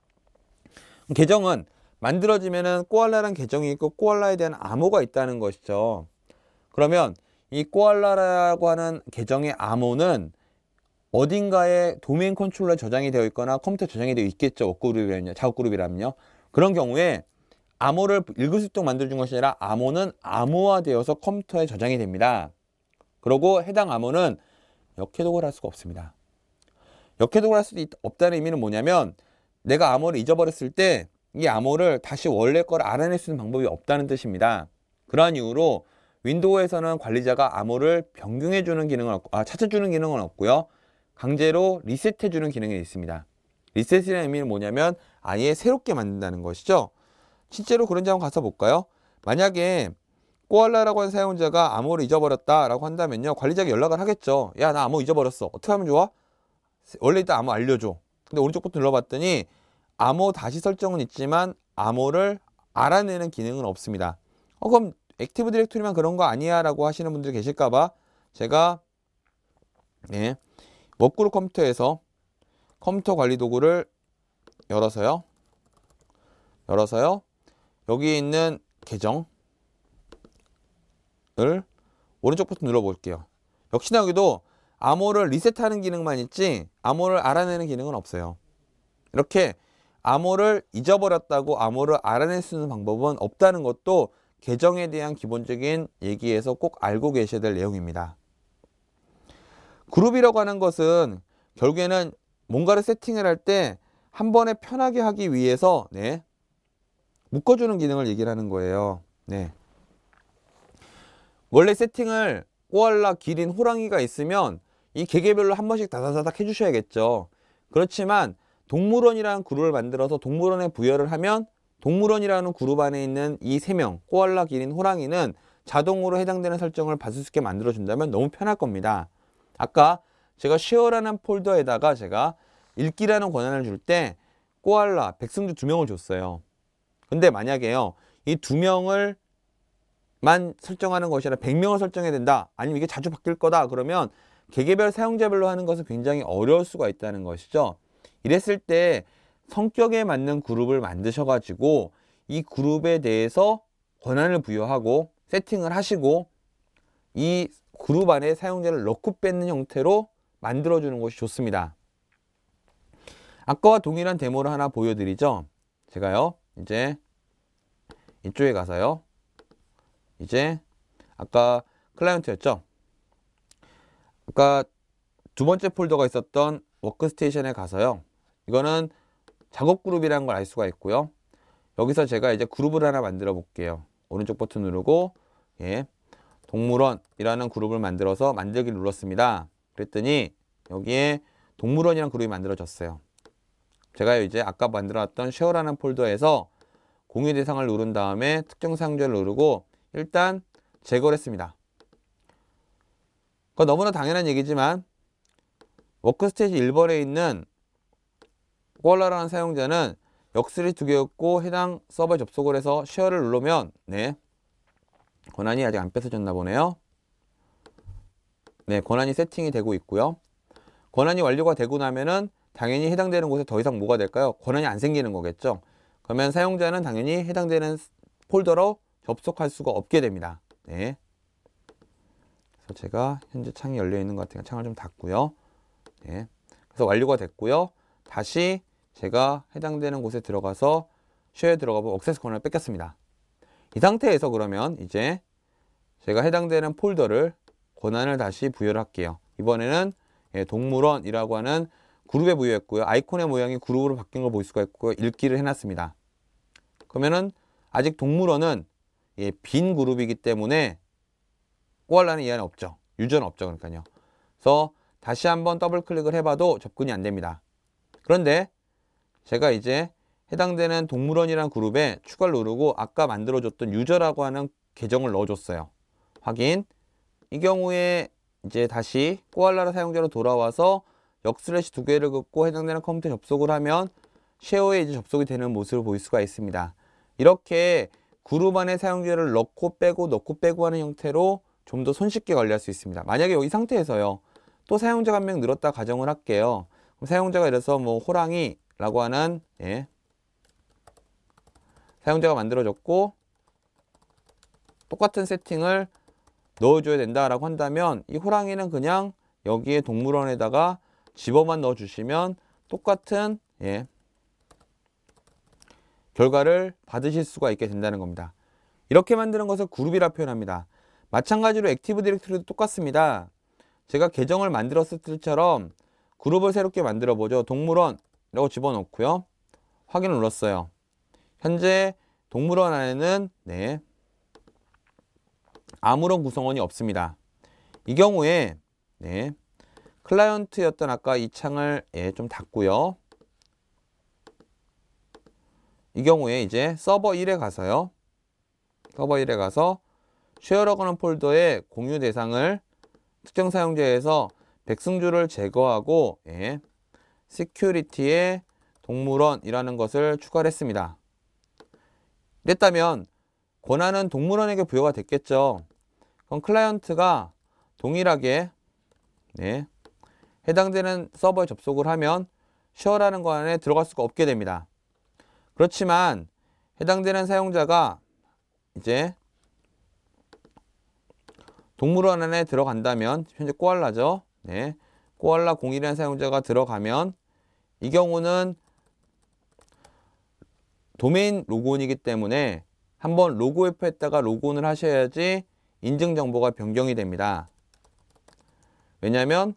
계정은 만들어지면은 꼬알라라는 계정이 있고 꼬알라에 대한 암호가 있다는 것이죠. 그러면 이 꼬알라라고 하는 계정의 암호는 어딘가에 도메인 컨트롤러에 저장이 되어 있거나 컴퓨터에 저장이 되어 있겠죠. 워크그룹이라면요, 작업그룹이라면요. 그런 경우에 암호를 읽을 수 있도록 만들어준 것이 아니라 암호는 암호화되어서 컴퓨터에 저장이 됩니다. 그리고 해당 암호는 역해독을 할 수가 없습니다. 역해독을 할 수 없다는 의미는 뭐냐면 내가 암호를 잊어버렸을 때 이 암호를 다시 원래 걸 알아낼 수 있는 방법이 없다는 뜻입니다. 그러한 이유로 윈도우에서는 관리자가 암호를 변경해주는 기능은 없고, 아, 찾아주는 기능은 없고요. 강제로 리셋해주는 기능이 있습니다. 리셋이라는 의미는 뭐냐면 아예 새롭게 만든다는 것이죠. 실제로 그런지 한번 가서 볼까요? 만약에 꼬알라라고 하는 사용자가 암호를 잊어버렸다라고 한다면요, 관리자가 연락을 하겠죠. 야, 나 암호 잊어버렸어. 어떻게 하면 좋아? 원래 일단 암호 알려줘. 근데 오른쪽 버튼 눌러봤더니 암호 다시 설정은 있지만 암호를 알아내는 기능은 없습니다. 어, 그럼 액티브 디렉토리만 그런 거 아니야? 라고 하시는 분들이 계실까봐 제가 네, 워크그룹 컴퓨터에서 컴퓨터 관리 도구를 열어서요. 열어서요. 여기 있는 계정을 오른쪽 버튼 눌러볼게요. 역시나 여기도 암호를 리셋하는 기능만 있지 암호를 알아내는 기능은 없어요. 이렇게 암호를 잊어버렸다고 암호를 알아낼 수 있는 방법은 없다는 것도 계정에 대한 기본적인 얘기에서 꼭 알고 계셔야 될 내용입니다. 그룹이라고 하는 것은 결국에는 뭔가를 세팅을 할 때 한 번에 편하게 하기 위해서 네, 묶어주는 기능을 얘기를 하는 거예요. 네. 원래 세팅을 꼬알라, 기린, 호랑이가 있으면 이 개개별로 한 번씩 다다다닥 해주셔야겠죠. 그렇지만 동물원이라는 그룹을 만들어서 동물원에 부여를 하면 동물원이라는 그룹 안에 있는 이 세 명, 꼬알라, 기린, 호랑이는 자동으로 해당되는 설정을 받을 수 있게 만들어준다면 너무 편할 겁니다. 아까 제가 쉐어라는 폴더에다가 제가 읽기라는 권한을 줄 때 꼬알라, 백승주 두 명을 줬어요. 근데 만약에요, 이 두 명을 만 설정하는 것이 아니라 백 명을 설정해야 된다, 아니면 이게 자주 바뀔 거다, 그러면 개개별 사용자별로 하는 것은 굉장히 어려울 수가 있다는 것이죠. 이랬을 때 성격에 맞는 그룹을 만드셔가지고 이 그룹에 대해서 권한을 부여하고 세팅을 하시고 이 그룹 안에 사용자를 넣고 뺏는 형태로 만들어주는 것이 좋습니다. 아까와 동일한 데모를 하나 보여드리죠. 제가요, 이제 이쪽에 가서요, 이제 아까 클라이언트였죠. 아까 두 번째 폴더가 있었던 워크스테이션에 가서요, 이거는 작업 그룹이라는 걸 알 수가 있고요. 여기서 제가 이제 그룹을 하나 만들어 볼게요. 오른쪽 버튼 누르고 예, 동물원이라는 그룹을 만들어서 만들기 눌렀습니다. 그랬더니 여기에 동물원이라는 그룹이 만들어졌어요. 제가 이제 아까 만들어놨던 쉐어라는 폴더에서 공유 대상을 누른 다음에 특정 사용자를 누르고 일단 제거를 했습니다. 그건 너무나 당연한 얘기지만 워크스테이지 일 번에 있는 꼬알라라는 사용자는 역술이 두 개였고 해당 서버에 접속을 해서 쉐어를 누르면 네, 권한이 아직 안 뺏어졌나 보네요. 네, 권한이 세팅이 되고 있고요. 권한이 완료가 되고 나면은 당연히 해당되는 곳에 더 이상 뭐가 될까요? 권한이 안 생기는 거겠죠. 그러면 사용자는 당연히 해당되는 폴더로 접속할 수가 없게 됩니다. 네. 그래서 제가 현재 창이 열려 있는 것 같으니까 창을 좀 닫고요. 네. 그래서 완료가 됐고요. 다시 제가 해당되는 곳에 들어가서 쉐어에 들어가 보면 액세스 권한을 뺏겼습니다. 이 상태에서 그러면 이제 제가 해당되는 폴더를 권한을 다시 부여를 할게요. 이번에는 예, 동물원이라고 하는 그룹에 부여했고요. 아이콘의 모양이 그룹으로 바뀐 걸 볼 수가 있고요. 읽기를 해놨습니다. 그러면은 아직 동물원은 예, 빈 그룹이기 때문에 꼬알라는 이 안에 없죠. 유저는 없죠. 그러니까요. 그래서 다시 한번 더블 클릭을 해봐도 접근이 안 됩니다. 그런데 제가 이제 해당되는 동물원이라는 그룹에 추가를 누르고 아까 만들어줬던 유저라고 하는 계정을 넣어줬어요. 확인. 이 경우에 이제 다시 코알라 사용자로 돌아와서 역슬래시 두 개를 긋고 해당되는 컴퓨터에 접속을 하면 쉐어에 이제 접속이 되는 모습을 보일 수가 있습니다. 이렇게 그룹 안에 사용자를 넣고 빼고 넣고 빼고 하는 형태로 좀 더 손쉽게 관리할 수 있습니다. 만약에 이 상태에서요, 또 사용자가 한 명 늘었다 가정을 할게요. 그럼 사용자가 이래서 뭐 호랑이라고 하는 예, 사용자가 만들어졌고 똑같은 세팅을 넣어줘야 된다라고 한다면 이 호랑이는 그냥 여기에 동물원에다가 집어만 넣어주시면 똑같은 예, 결과를 받으실 수가 있게 된다는 겁니다. 이렇게 만드는 것을 그룹이라 표현합니다. 마찬가지로 액티브 디렉토리도 똑같습니다. 제가 계정을 만들었을 때처럼 그룹을 새롭게 만들어 보죠. 동물원이라고 집어넣고요. 확인을 눌렀어요. 현재 동물원 안에는 네, 아무런 구성원이 없습니다. 이 경우에 네, 클라이언트였던 아까 이 창을 예, 좀 닫고요. 이 경우에 이제 서버 일에 가서요. 서버 일에 가서 쉐어러그는 폴더의 공유 대상을 특정 사용자에서 백승주를 제거하고 예, 시큐리티에 동물원이라는 것을 추가를 했습니다. 이랬다면 권한은 동물원에게 부여가 됐겠죠. 그럼 클라이언트가 동일하게 네, 해당되는 서버에 접속을 하면 쉐어라는 거 안에 들어갈 수가 없게 됩니다. 그렇지만 해당되는 사용자가 이제 동물원 안에 들어간다면 현재 코알라죠. 네, 코알라 공일이라는 사용자가 들어가면 이 경우는 도메인 로그온이기 때문에 한번 로그오에프 했다가 로그온을 하셔야지 인증 정보가 변경이 됩니다. 왜냐하면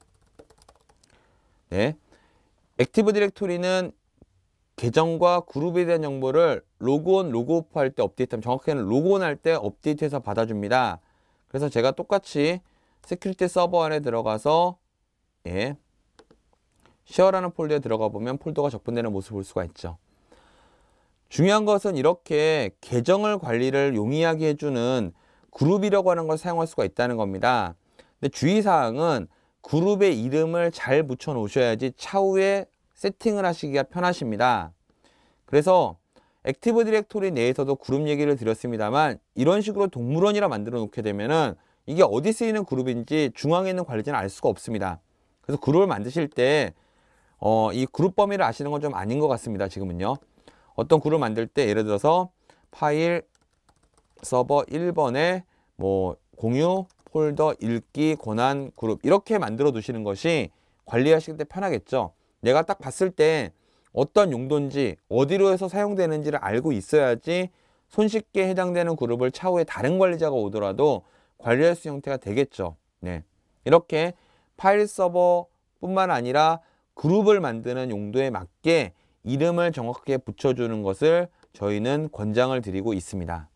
네, 액티브 디렉토리는 계정과 그룹에 대한 정보를 로그온, 로그오프 할 때 업데이트하면 정확히는 로그온 할 때 업데이트해서 받아줍니다. 그래서 제가 똑같이 시큐리티 서버 안에 들어가서 예, 쉐어라는 폴더에 들어가 보면 폴더가 적분되는 모습을 볼 수가 있죠. 중요한 것은 이렇게 계정을 관리를 용이하게 해주는 그룹이라고 하는 걸 사용할 수가 있다는 겁니다. 근데 주의사항은 그룹의 이름을 잘 붙여 놓으셔야지 차후에 세팅을 하시기가 편하십니다. 그래서 액티브 디렉토리 내에서도 그룹 얘기를 드렸습니다만 이런 식으로 동물원이라 만들어 놓게 되면은 이게 어디 쓰이는 그룹인지 중앙에 있는 관리자는 알 수가 없습니다. 그래서 그룹을 만드실 때 어, 이 그룹 범위를 아시는 건 좀 아닌 것 같습니다. 지금은요. 어떤 그룹을 만들 때 예를 들어서 파일 서버 일 번에 뭐 공유 폴더 읽기 권한 그룹 이렇게 만들어 두시는 것이 관리하실 때 편하겠죠. 내가 딱 봤을 때 어떤 용도인지 어디로 해서 사용되는지를 알고 있어야지 손쉽게 해당되는 그룹을 차후에 다른 관리자가 오더라도 관리할 수 있는 형태가 되겠죠. 네, 이렇게 파일 서버 뿐만 아니라 그룹을 만드는 용도에 맞게 이름을 정확하게 붙여주는 것을 저희는 권장을 드리고 있습니다.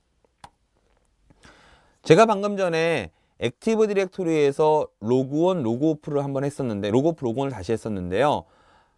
제가 방금 전에 액티브 디렉토리에서 로그온, 로그오프를 한번 했었는데 로그오프, 로그온을 다시 했었는데요.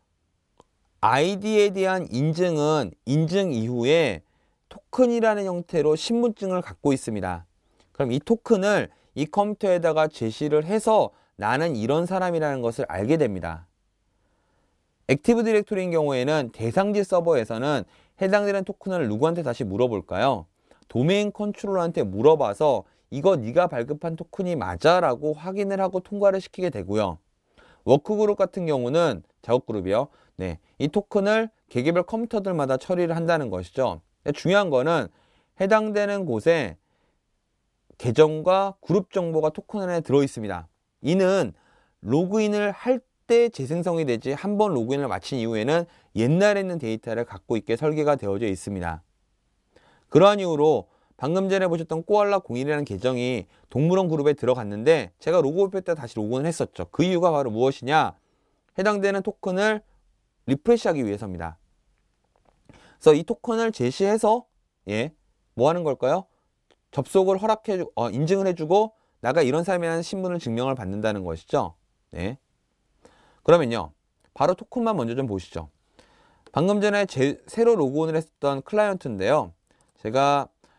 아이디에 대한 인증은 인증 이후에 토큰이라는 형태로 신분증을 갖고 있습니다. 그럼 이 토큰을 이 컴퓨터에다가 제시를 해서 나는 이런 사람이라는 것을 알게 됩니다. 액티브 디렉토리인 경우에는 대상지 서버에서는 해당되는 토큰을 누구한테 다시 물어볼까요? 도메인 컨트롤러한테 물어봐서 이거 네가 발급한 토큰이 맞아 라고 확인을 하고 통과를 시키게 되고요. 워크그룹 같은 경우는 작업그룹이요. 네, 이 토큰을 개개별 컴퓨터들마다 처리를 한다는 것이죠. 중요한 거는 해당되는 곳에 계정과 그룹 정보가 토큰 안에 들어 있습니다. 이는 로그인을 할 때 재생성이 되지 한번 로그인을 마친 이후에는 옛날에 있는 데이터를 갖고 있게 설계가 되어져 있습니다. 그러한 이유로 방금 전에 보셨던 코알라 공일이라는 계정이 동물원 그룹에 들어갔는데 제가 로그오프 때 다시 로그인을 했었죠. 그 이유가 바로 무엇이냐? 해당되는 토큰을 리프레시하기 위해서입니다. 그래서 이 토큰을 제시해서 예, 뭐 하는 걸까요? 접속을 허락해 주, 어, 인증을 해주고 나가 이런 사람이라는 신분을 증명을 받는다는 것이죠. 네. 그러면요, 바로 토큰만 먼저 좀 보시죠. 방금 전에 제, 새로 로그인을 했었던 클라이언트인데요. 제가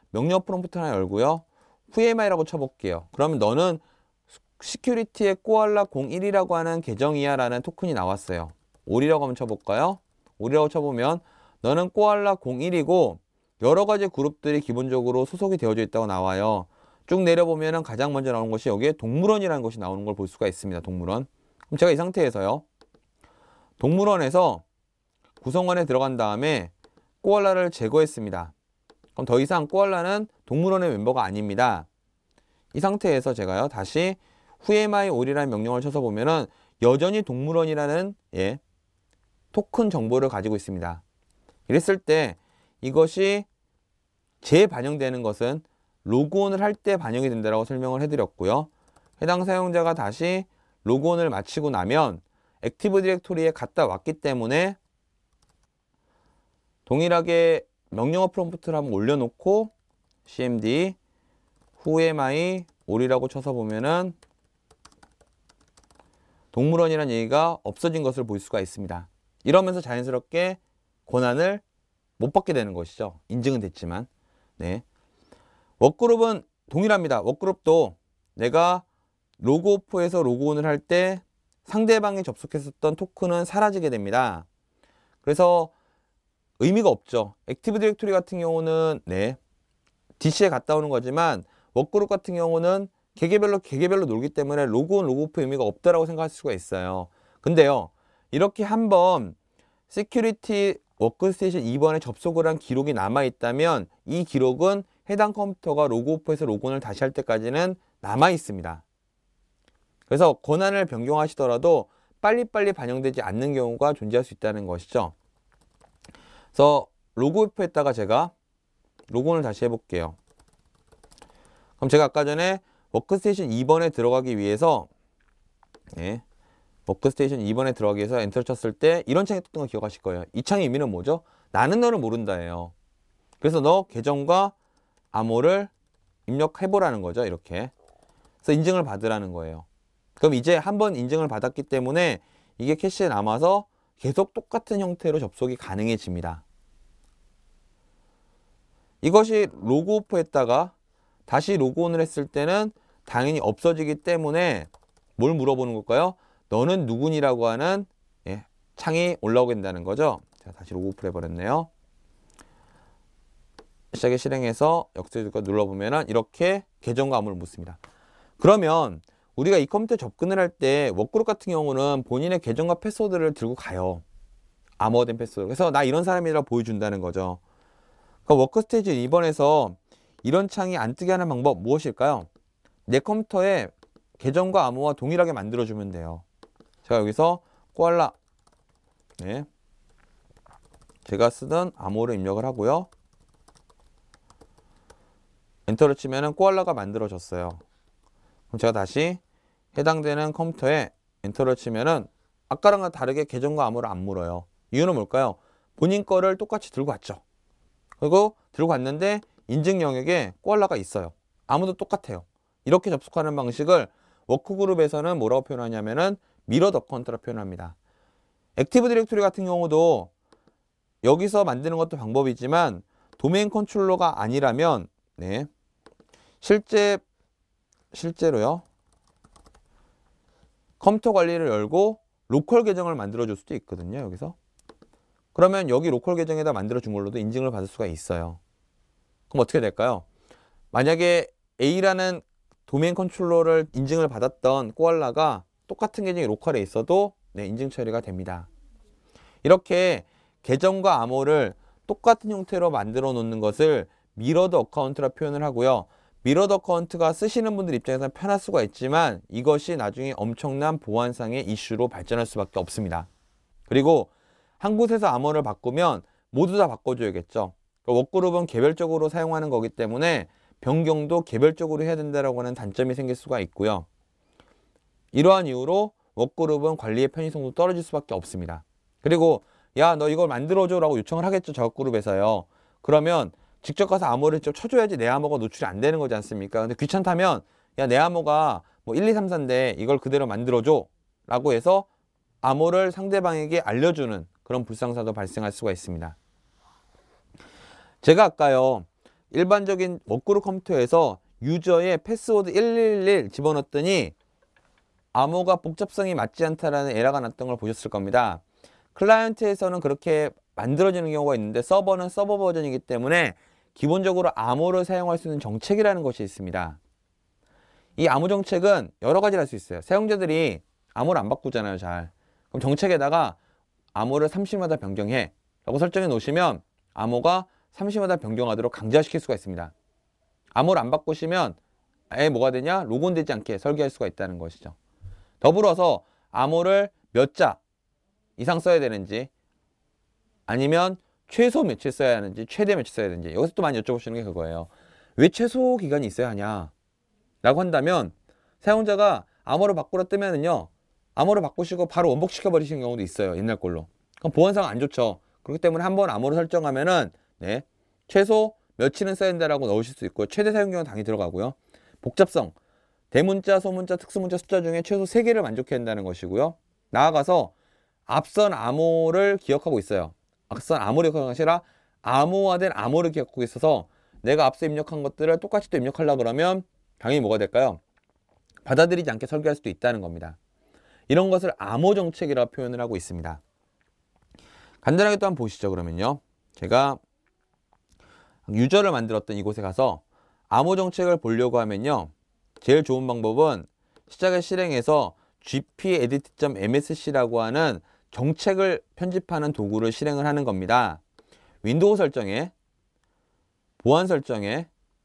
명령 프롬프트 하나 열고요. 후엠아이라고 쳐볼게요. 그러면 너는 시큐리티의 코알라 공일이라고 하는 계정이야 라는 토큰이 나왔어요. 올이라고 한번 쳐볼까요? 올이라고 쳐보면 너는 코알라 공일이고 여러 가지 그룹들이 기본적으로 소속이 되어져 있다고 나와요. 쭉 내려보면 가장 먼저 나오는 것이 여기에 동물원이라는 것이 나오는 걸 볼 수가 있습니다. 동물원. 그럼 제가 이 상태에서요. 동물원에서 구성원에 들어간 다음에 코알라를 제거했습니다. 그럼 더 이상 코알라는 동물원의 멤버가 아닙니다. 이 상태에서 제가요. 다시 후엠아이 올이라는 명령을 쳐서 보면은 여전히 동물원이라는 예, 토큰 정보를 가지고 있습니다. 이랬을 때 이것이 재반영되는 것은 로그온을 할 때 반영이 된다고 설명을 해드렸고요. 해당 사용자가 다시 로그온을 마치고 나면 액티브 디렉토리에 갔다 왔기 때문에 동일하게 명령어 프롬프트를 한번 올려놓고 cmd whoami all이라고 쳐서 보면은 동물원이라는 얘기가 없어진 것을 볼 수가 있습니다. 이러면서 자연스럽게 권한을 못 받게 되는 것이죠. 인증은 됐지만. 네. 워크그룹은 동일합니다. 워크그룹도 내가 로그오프에서 로그온을 할 때 상대방이 접속했었던 토큰은 사라지게 됩니다. 그래서 의미가 없죠. 액티브 디렉토리 같은 경우는 네, 디씨에 갔다 오는 거지만 워크그룹 같은 경우는 개개별로 개개별로 놀기 때문에 로그온, 로그오프 의미가 없다라고 생각할 수가 있어요. 근데요, 이렇게 한번 시큐리티 워크스테이션 이 번에 접속을 한 기록이 남아있다면 이 기록은 해당 컴퓨터가 로그오프에서 로그온을 다시 할 때까지는 남아있습니다. 그래서 권한을 변경하시더라도 빨리빨리 반영되지 않는 경우가 존재할 수 있다는 것이죠. 그래서 로그오프에다가 제가 로그온을 다시 해볼게요. 그럼 제가 아까 전에 워크스테이션 이 번에 들어가기 위해서 네, 워크스테이션 이 번에 들어가기 위해서 엔터를 쳤을 때 이런 창이 떴던 거 기억하실 거예요. 이 창의 의미는 뭐죠? 나는 너를 모른다예요. 그래서 너 계정과 암호를 입력해보라는 거죠. 이렇게. 그래서 인증을 받으라는 거예요. 그럼 이제 한번 인증을 받았기 때문에 이게 캐시에 남아서 계속 똑같은 형태로 접속이 가능해집니다. 이것이 로그오프했다가 다시 로그온을 했을 때는 당연히 없어지기 때문에 뭘 물어보는 걸까요? 너는 누구니라고 하는 예, 창이 올라오게 된다는 거죠. 자, 다시 로그오프를 해버렸네요. 시작에 실행해서 역수해줄까 눌러보면 이렇게 계정과 암호를 묻습니다. 그러면 우리가 이 컴퓨터에 접근을 할 때 워크그룹 같은 경우는 본인의 계정과 패스워드를 들고 가요. 암호화된 패스워드. 그래서 나 이런 사람이라 보여준다는 거죠. 그러니까 워크스테이션 이 번에서 이런 창이 안 뜨게 하는 방법 무엇일까요? 내 컴퓨터에 계정과 암호와 동일하게 만들어주면 돼요. 제가 여기서 코알라 네, 제가 쓰던 암호를 입력을 하고요. 엔터를 치면은 코알라가 만들어졌어요. 그럼 제가 다시 해당되는 컴퓨터에 엔터를 치면은 아까랑은 다르게 계정과 암호를 안 물어요. 이유는 뭘까요? 본인 거를 똑같이 들고 왔죠. 그리고 들고 왔는데 인증 영역에 코알라가 있어요. 아무도 똑같아요. 이렇게 접속하는 방식을 워크그룹에서는 뭐라고 표현하냐면은 미러 어카운트라 표현합니다. 액티브 디렉토리 같은 경우도 여기서 만드는 것도 방법이지만 도메인 컨트롤러가 아니라면 네, 실제 실제로요. 컴퓨터 관리를 열고 로컬 계정을 만들어 줄 수도 있거든요. 여기서. 그러면 여기 로컬 계정에다 만들어 준 걸로도 인증을 받을 수가 있어요. 그럼 어떻게 될까요? 만약에 A라는 도메인 컨트롤러를 인증을 받았던 코알라가 똑같은 계정이 로컬에 있어도 네, 인증 처리가 됩니다. 이렇게 계정과 암호를 똑같은 형태로 만들어 놓는 것을 미러드 어카운트라 표현을 하고요. 미러드 어카운트가 쓰시는 분들 입장에서는 편할 수가 있지만 이것이 나중에 엄청난 보안상의 이슈로 발전할 수밖에 없습니다. 그리고 한 곳에서 암호를 바꾸면 모두 다 바꿔줘야겠죠. 워크그룹은 개별적으로 사용하는 거기 때문에 변경도 개별적으로 해야 된다고 하는 단점이 생길 수가 있고요. 이러한 이유로 워크그룹은 관리의 편의성도 떨어질 수밖에 없습니다. 그리고 야, 너 이걸 만들어줘 라고 요청을 하겠죠. 저 그룹에서요. 그러면 직접 가서 암호를 직접 쳐줘야지 내 암호가 노출이 안 되는 거지 않습니까? 근데 귀찮다면 야, 내 암호가 뭐 일, 이, 삼, 사인데 이걸 그대로 만들어줘 라고 해서 암호를 상대방에게 알려주는 그런 불상사도 발생할 수가 있습니다. 제가 아까요, 일반적인 워크그룹 컴퓨터에서 유저의 패스워드 일일일 집어넣었더니 암호가 복잡성이 맞지 않다라는 에러가 났던 걸 보셨을 겁니다. 클라이언트에서는 그렇게 만들어지는 경우가 있는데 서버는 서버 버전이기 때문에 기본적으로 암호를 사용할 수 있는 정책이라는 것이 있습니다. 이 암호 정책은 여러 가지를 할 수 있어요. 사용자들이 암호를 안 바꾸잖아요, 잘. 그럼 정책에다가 암호를 삼 십마다 변경해 라고 설정해 놓으시면 암호가 삼 십마다 변경하도록 강제화시킬 수가 있습니다. 암호를 안 바꾸시면 아예 뭐가 되냐? 로그온 되지 않게 설계할 수가 있다는 것이죠. 더불어서 암호를 몇 자 이상 써야 되는지 아니면 최소 며칠 써야 하는지 최대 며칠 써야 되는지 여기서 또 많이 여쭤보시는 게 그거예요. 왜 최소 기간이 있어야 하냐 라고 한다면 사용자가 암호를 바꾸라 뜨면은요 암호를 바꾸시고 바로 원복시켜 버리시는 경우도 있어요. 옛날 걸로. 그럼 보안상 안 좋죠. 그렇기 때문에 한번 암호를 설정하면은 네, 최소 며칠은 써야 된다라고 넣으실 수 있고 최대 사용기간은 당연히 들어가고요. 복잡성 대문자, 소문자, 특수문자 숫자 중에 최소 세 개를 만족해야 한다는 것이고요. 나아가서 앞선 암호를 기억하고 있어요. 앞선 암호를 기억하는 것이 아니라 암호화된 암호를 기억하고 있어서 내가 앞서 입력한 것들을 똑같이 또 입력하려고 그러면 당연히 뭐가 될까요? 받아들이지 않게 설계할 수도 있다는 겁니다. 이런 것을 암호 정책이라고 표현을 하고 있습니다. 간단하게 또 한번 보시죠. 그러면요. 제가 유저를 만들었던 이곳에 가서 암호 정책을 보려고 하면요. 제일 좋은 방법은 시작을 실행해서 gpedit.msc라고 하는 정책을 편집하는 도구를 실행을 하는 겁니다. 윈도우 설정에 보안 설정에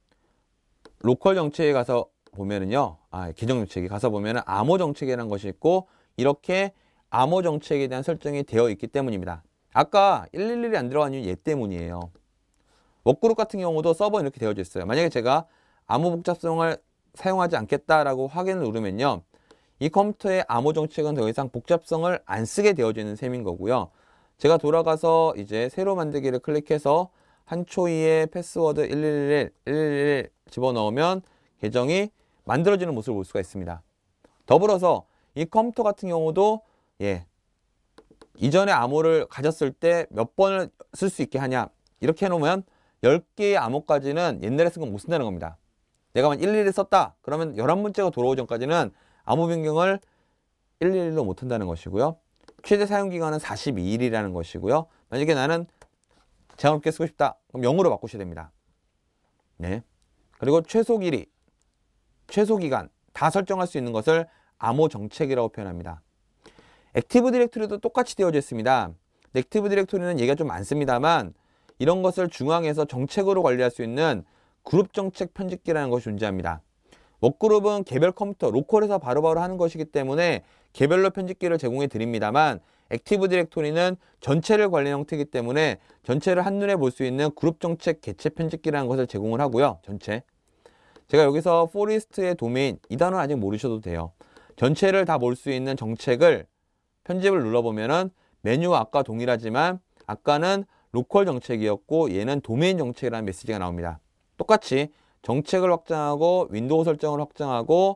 로컬 정책에 가서 보면은요. 아, 계정 정책에 가서 보면은 암호 정책이라는 것이 있고 이렇게 암호 정책에 대한 설정이 되어 있기 때문입니다. 아까 일일일이 안 들어간 이유 얘 때문이에요. 워크그룹 같은 경우도 서버는 이렇게 되어져 있어요. 만약에 제가 암호 복잡성을 사용하지 않겠다라고 확인을 누르면요. 이 컴퓨터의 암호 정책은 더 이상 복잡성을 안 쓰게 되어져 있는 셈인 거고요. 제가 돌아가서 이제 새로 만들기를 클릭해서 한 초이에 패스워드 일일일, 일일일 집어넣으면 계정이 만들어지는 모습을 볼 수가 있습니다. 더불어서 이 컴퓨터 같은 경우도 예, 이전에 암호를 가졌을 때 몇 번을 쓸 수 있게 하냐 이렇게 해놓으면 열 개의 암호까지는 옛날에 쓴 건 못 쓴다는 겁니다. 내가 만 일일일 썼다 그러면 열한 문자가 돌아오기 전까지는 암호 변경을 일일일로 못 한다는 것이고요. 최대 사용기간은 사십이 일이라는 것이고요. 만약에 나는 제한 없게 쓰고 싶다 그럼 영으로 바꾸셔야 됩니다. 네. 그리고 최소 길이, 최소 기간 다 설정할 수 있는 것을 암호 정책이라고 표현합니다. 액티브 디렉토리도 똑같이 되어져 있습니다. 액티브 디렉토리는 얘기가 좀 많습니다만 이런 것을 중앙에서 정책으로 관리할 수 있는 그룹 정책 편집기라는 것이 존재합니다. 워크그룹은 개별 컴퓨터, 로컬에서 바로바로 하는 것이기 때문에 개별로 편집기를 제공해 드립니다만 액티브 디렉토리는 전체를 관리하는 형태이기 때문에 전체를 한눈에 볼 수 있는 그룹 정책 개체 편집기라는 것을 제공을 하고요. 전체. 제가 여기서 포리스트의 도메인, 이 단어는 아직 모르셔도 돼요. 전체를 다 볼 수 있는 정책을 편집을 눌러보면은 메뉴와 아까 동일하지만 아까는 로컬 정책이었고 얘는 도메인 정책이라는 메시지가 나옵니다. 똑같이 정책을 확장하고 윈도우 설정을 확장하고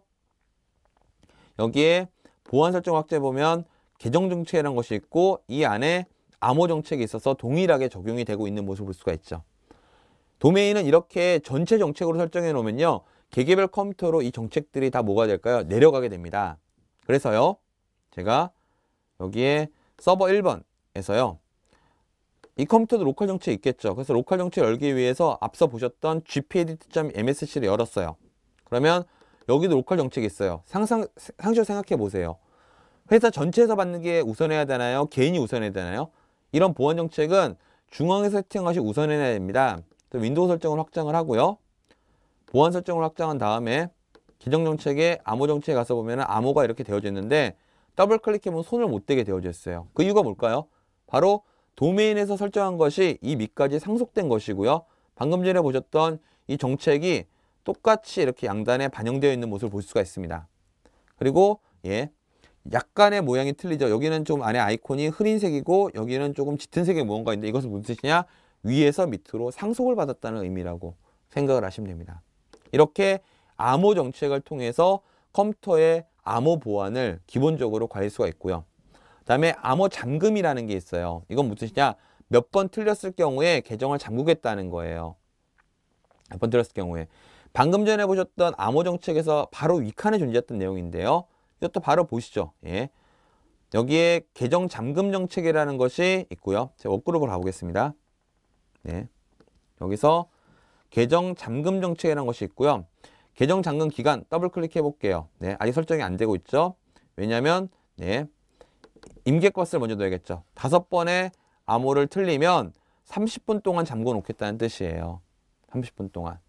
여기에 보안 설정을 확장해보면 계정 정책이라는 것이 있고 이 안에 암호 정책이 있어서 동일하게 적용이 되고 있는 모습을 볼 수가 있죠. 도메인은 이렇게 전체 정책으로 설정해 놓으면요. 개개별 컴퓨터로 이 정책들이 다 뭐가 될까요? 내려가게 됩니다. 그래서요. 제가 여기에 서버 일 번에서요. 이 컴퓨터도 로컬 정책이 있겠죠. 그래서 로컬 정책을 열기 위해서 앞서 보셨던 gpedit.msc를 열었어요. 그러면 여기도 로컬 정책이 있어요. 상상, 상식적으로 생각해 보세요. 회사 전체에서 받는 게 우선해야 되나요? 개인이 우선해야 되나요? 이런 보안 정책은 중앙에서 세팅한 것이 우선해야 됩니다. 윈도우 설정을 확장을 하고요. 보안 설정을 확장한 다음에 계정 정책에 암호 정책에 가서 보면 암호가 이렇게 되어져 있는데 더블 클릭해보면 손을 못 대게 되어져 있어요. 그 이유가 뭘까요? 바로 도메인에서 설정한 것이 이 밑까지 상속된 것이고요. 방금 전에 보셨던 이 정책이 똑같이 이렇게 양단에 반영되어 있는 모습을 볼 수가 있습니다. 그리고 예, 약간의 모양이 틀리죠. 여기는 좀 안에 아이콘이 흐린색이고 여기는 조금 짙은 색의 무언가 있는데 이것은 무슨 뜻이냐? 위에서 밑으로 상속을 받았다는 의미라고 생각을 하시면 됩니다. 이렇게 암호 정책을 통해서 컴퓨터의 암호 보안을 기본적으로 관리할 수가 있고요. 그 다음에 암호 잠금이라는 게 있어요. 이건 무슨 뜻이냐? 몇 번 틀렸을 경우에 계정을 잠그겠다는 거예요. 몇 번 틀렸을 경우에. 방금 전에 보셨던 암호 정책에서 바로 윗칸에 존재했던 내용인데요. 이것도 바로 보시죠. 예. 여기에 계정 잠금 정책이라는 것이 있고요. 제가 워크그룹으로 가보겠습니다. 네. 여기서 계정 잠금 정책이라는 것이 있고요. 계정 잠금 기간 더블 클릭해 볼게요. 네. 아직 설정이 안 되고 있죠. 왜냐면 네. 임계값을 먼저 넣어야겠죠. 다섯 번의 암호를 틀리면 삼십 분 동안 잠궈 놓겠다는 뜻이에요. 삼십 분 동안.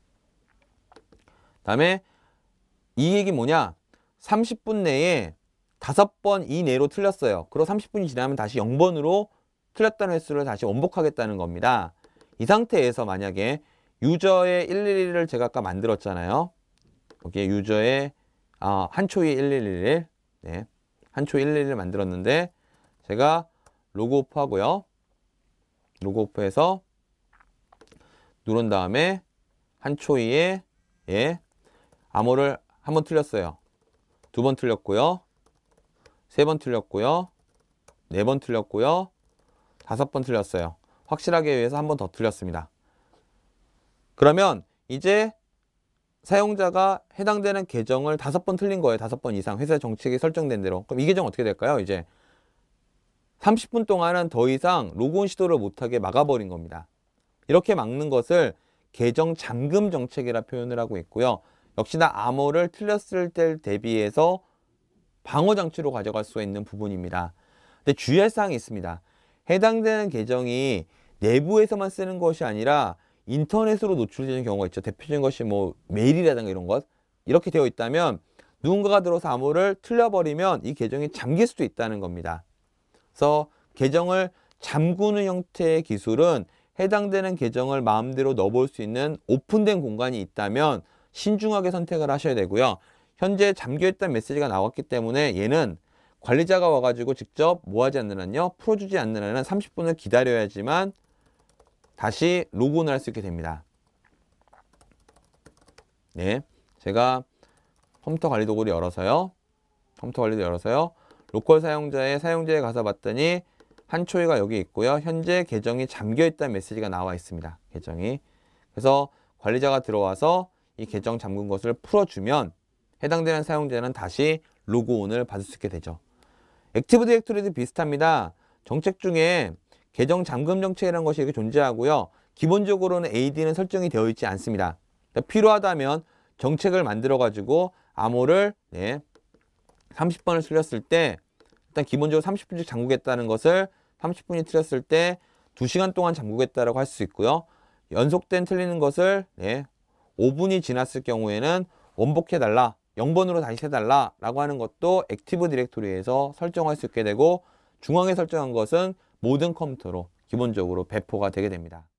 다음에 이 얘기 뭐냐? 삼십 분 내에 다섯 번 이내로 틀렸어요. 그리고 삼십 분이 지나면 다시 영 번으로 틀렸다는 횟수를 다시 원복하겠다는 겁니다. 이 상태에서 만약에 유저의 일일일을 제가 아까 만들었잖아요. 여기에 유저의 아, 한 초에 일일일, 네, 한 초에 일일일을 만들었는데 제가 로그오프 하고요. 로그오프해서 누른 다음에 한 초이에 예, 암호를 한 번 틀렸어요. 두 번 틀렸고요. 세 번 틀렸고요. 네 번 틀렸고요. 다섯 번 틀렸어요. 확실하게 위해서 한 번 더 틀렸습니다. 그러면 이제 사용자가 해당되는 계정을 다섯 번 틀린 거예요. 다섯 번 이상 회사 정책이 설정된 대로. 그럼 이 계정 어떻게 될까요? 이제 삼십 분 동안은 더 이상 로그인 시도를 못하게 막아버린 겁니다. 이렇게 막는 것을 계정 잠금 정책이라 표현을 하고 있고요. 역시나 암호를 틀렸을 때 대비해서 방어 장치로 가져갈 수 있는 부분입니다. 근데 주의할 사항이 있습니다. 해당되는 계정이 내부에서만 쓰는 것이 아니라 인터넷으로 노출되는 경우가 있죠. 대표적인 것이 뭐 메일이라든가 이런 것. 이렇게 되어 있다면 누군가가 들어서 암호를 틀려버리면 이 계정이 잠길 수도 있다는 겁니다. 그래서 계정을 잠그는 형태의 기술은 해당되는 계정을 마음대로 넣어볼 수 있는 오픈된 공간이 있다면 신중하게 선택을 하셔야 되고요. 현재 잠겨있다는 메시지가 나왔기 때문에 얘는 관리자가 와가지고 직접 뭐 하지 않는 한요? 풀어주지 않는 한은 삼십 분을 기다려야지만 다시 로그인을 할 수 있게 됩니다. 네, 제가 컴퓨터 관리 도구를 열어서요. 컴퓨터 관리도 열어서요. 로컬 사용자의 사용자에 가서 봤더니 한 초이가 여기 있고요. 현재 계정이 잠겨있다는 메시지가 나와 있습니다. 계정이. 그래서 관리자가 들어와서 이 계정 잠근 것을 풀어주면 해당되는 사용자는 다시 로그온을 받을 수 있게 되죠. 액티브 디렉토리도 비슷합니다. 정책 중에 계정 잠금 정책이라는 것이 이렇게 존재하고요. 기본적으로는 에이디는 설정이 되어 있지 않습니다. 그러니까 필요하다면 정책을 만들어 가지고 암호를 네, 삼십 번을 틀렸을 때 일단 기본적으로 삼십 분씩 잠그겠다는 것을 삼십 분이 틀렸을 때 두 시간 동안 잠그겠다라고 할 수 있고요. 연속된 틀리는 것을 네, 오 분이 지났을 경우에는 원복해달라, 영 번으로 다시 해달라 라고 하는 것도 액티브 디렉토리에서 설정할 수 있게 되고 중앙에 설정한 것은 모든 컴퓨터로 기본적으로 배포가 되게 됩니다.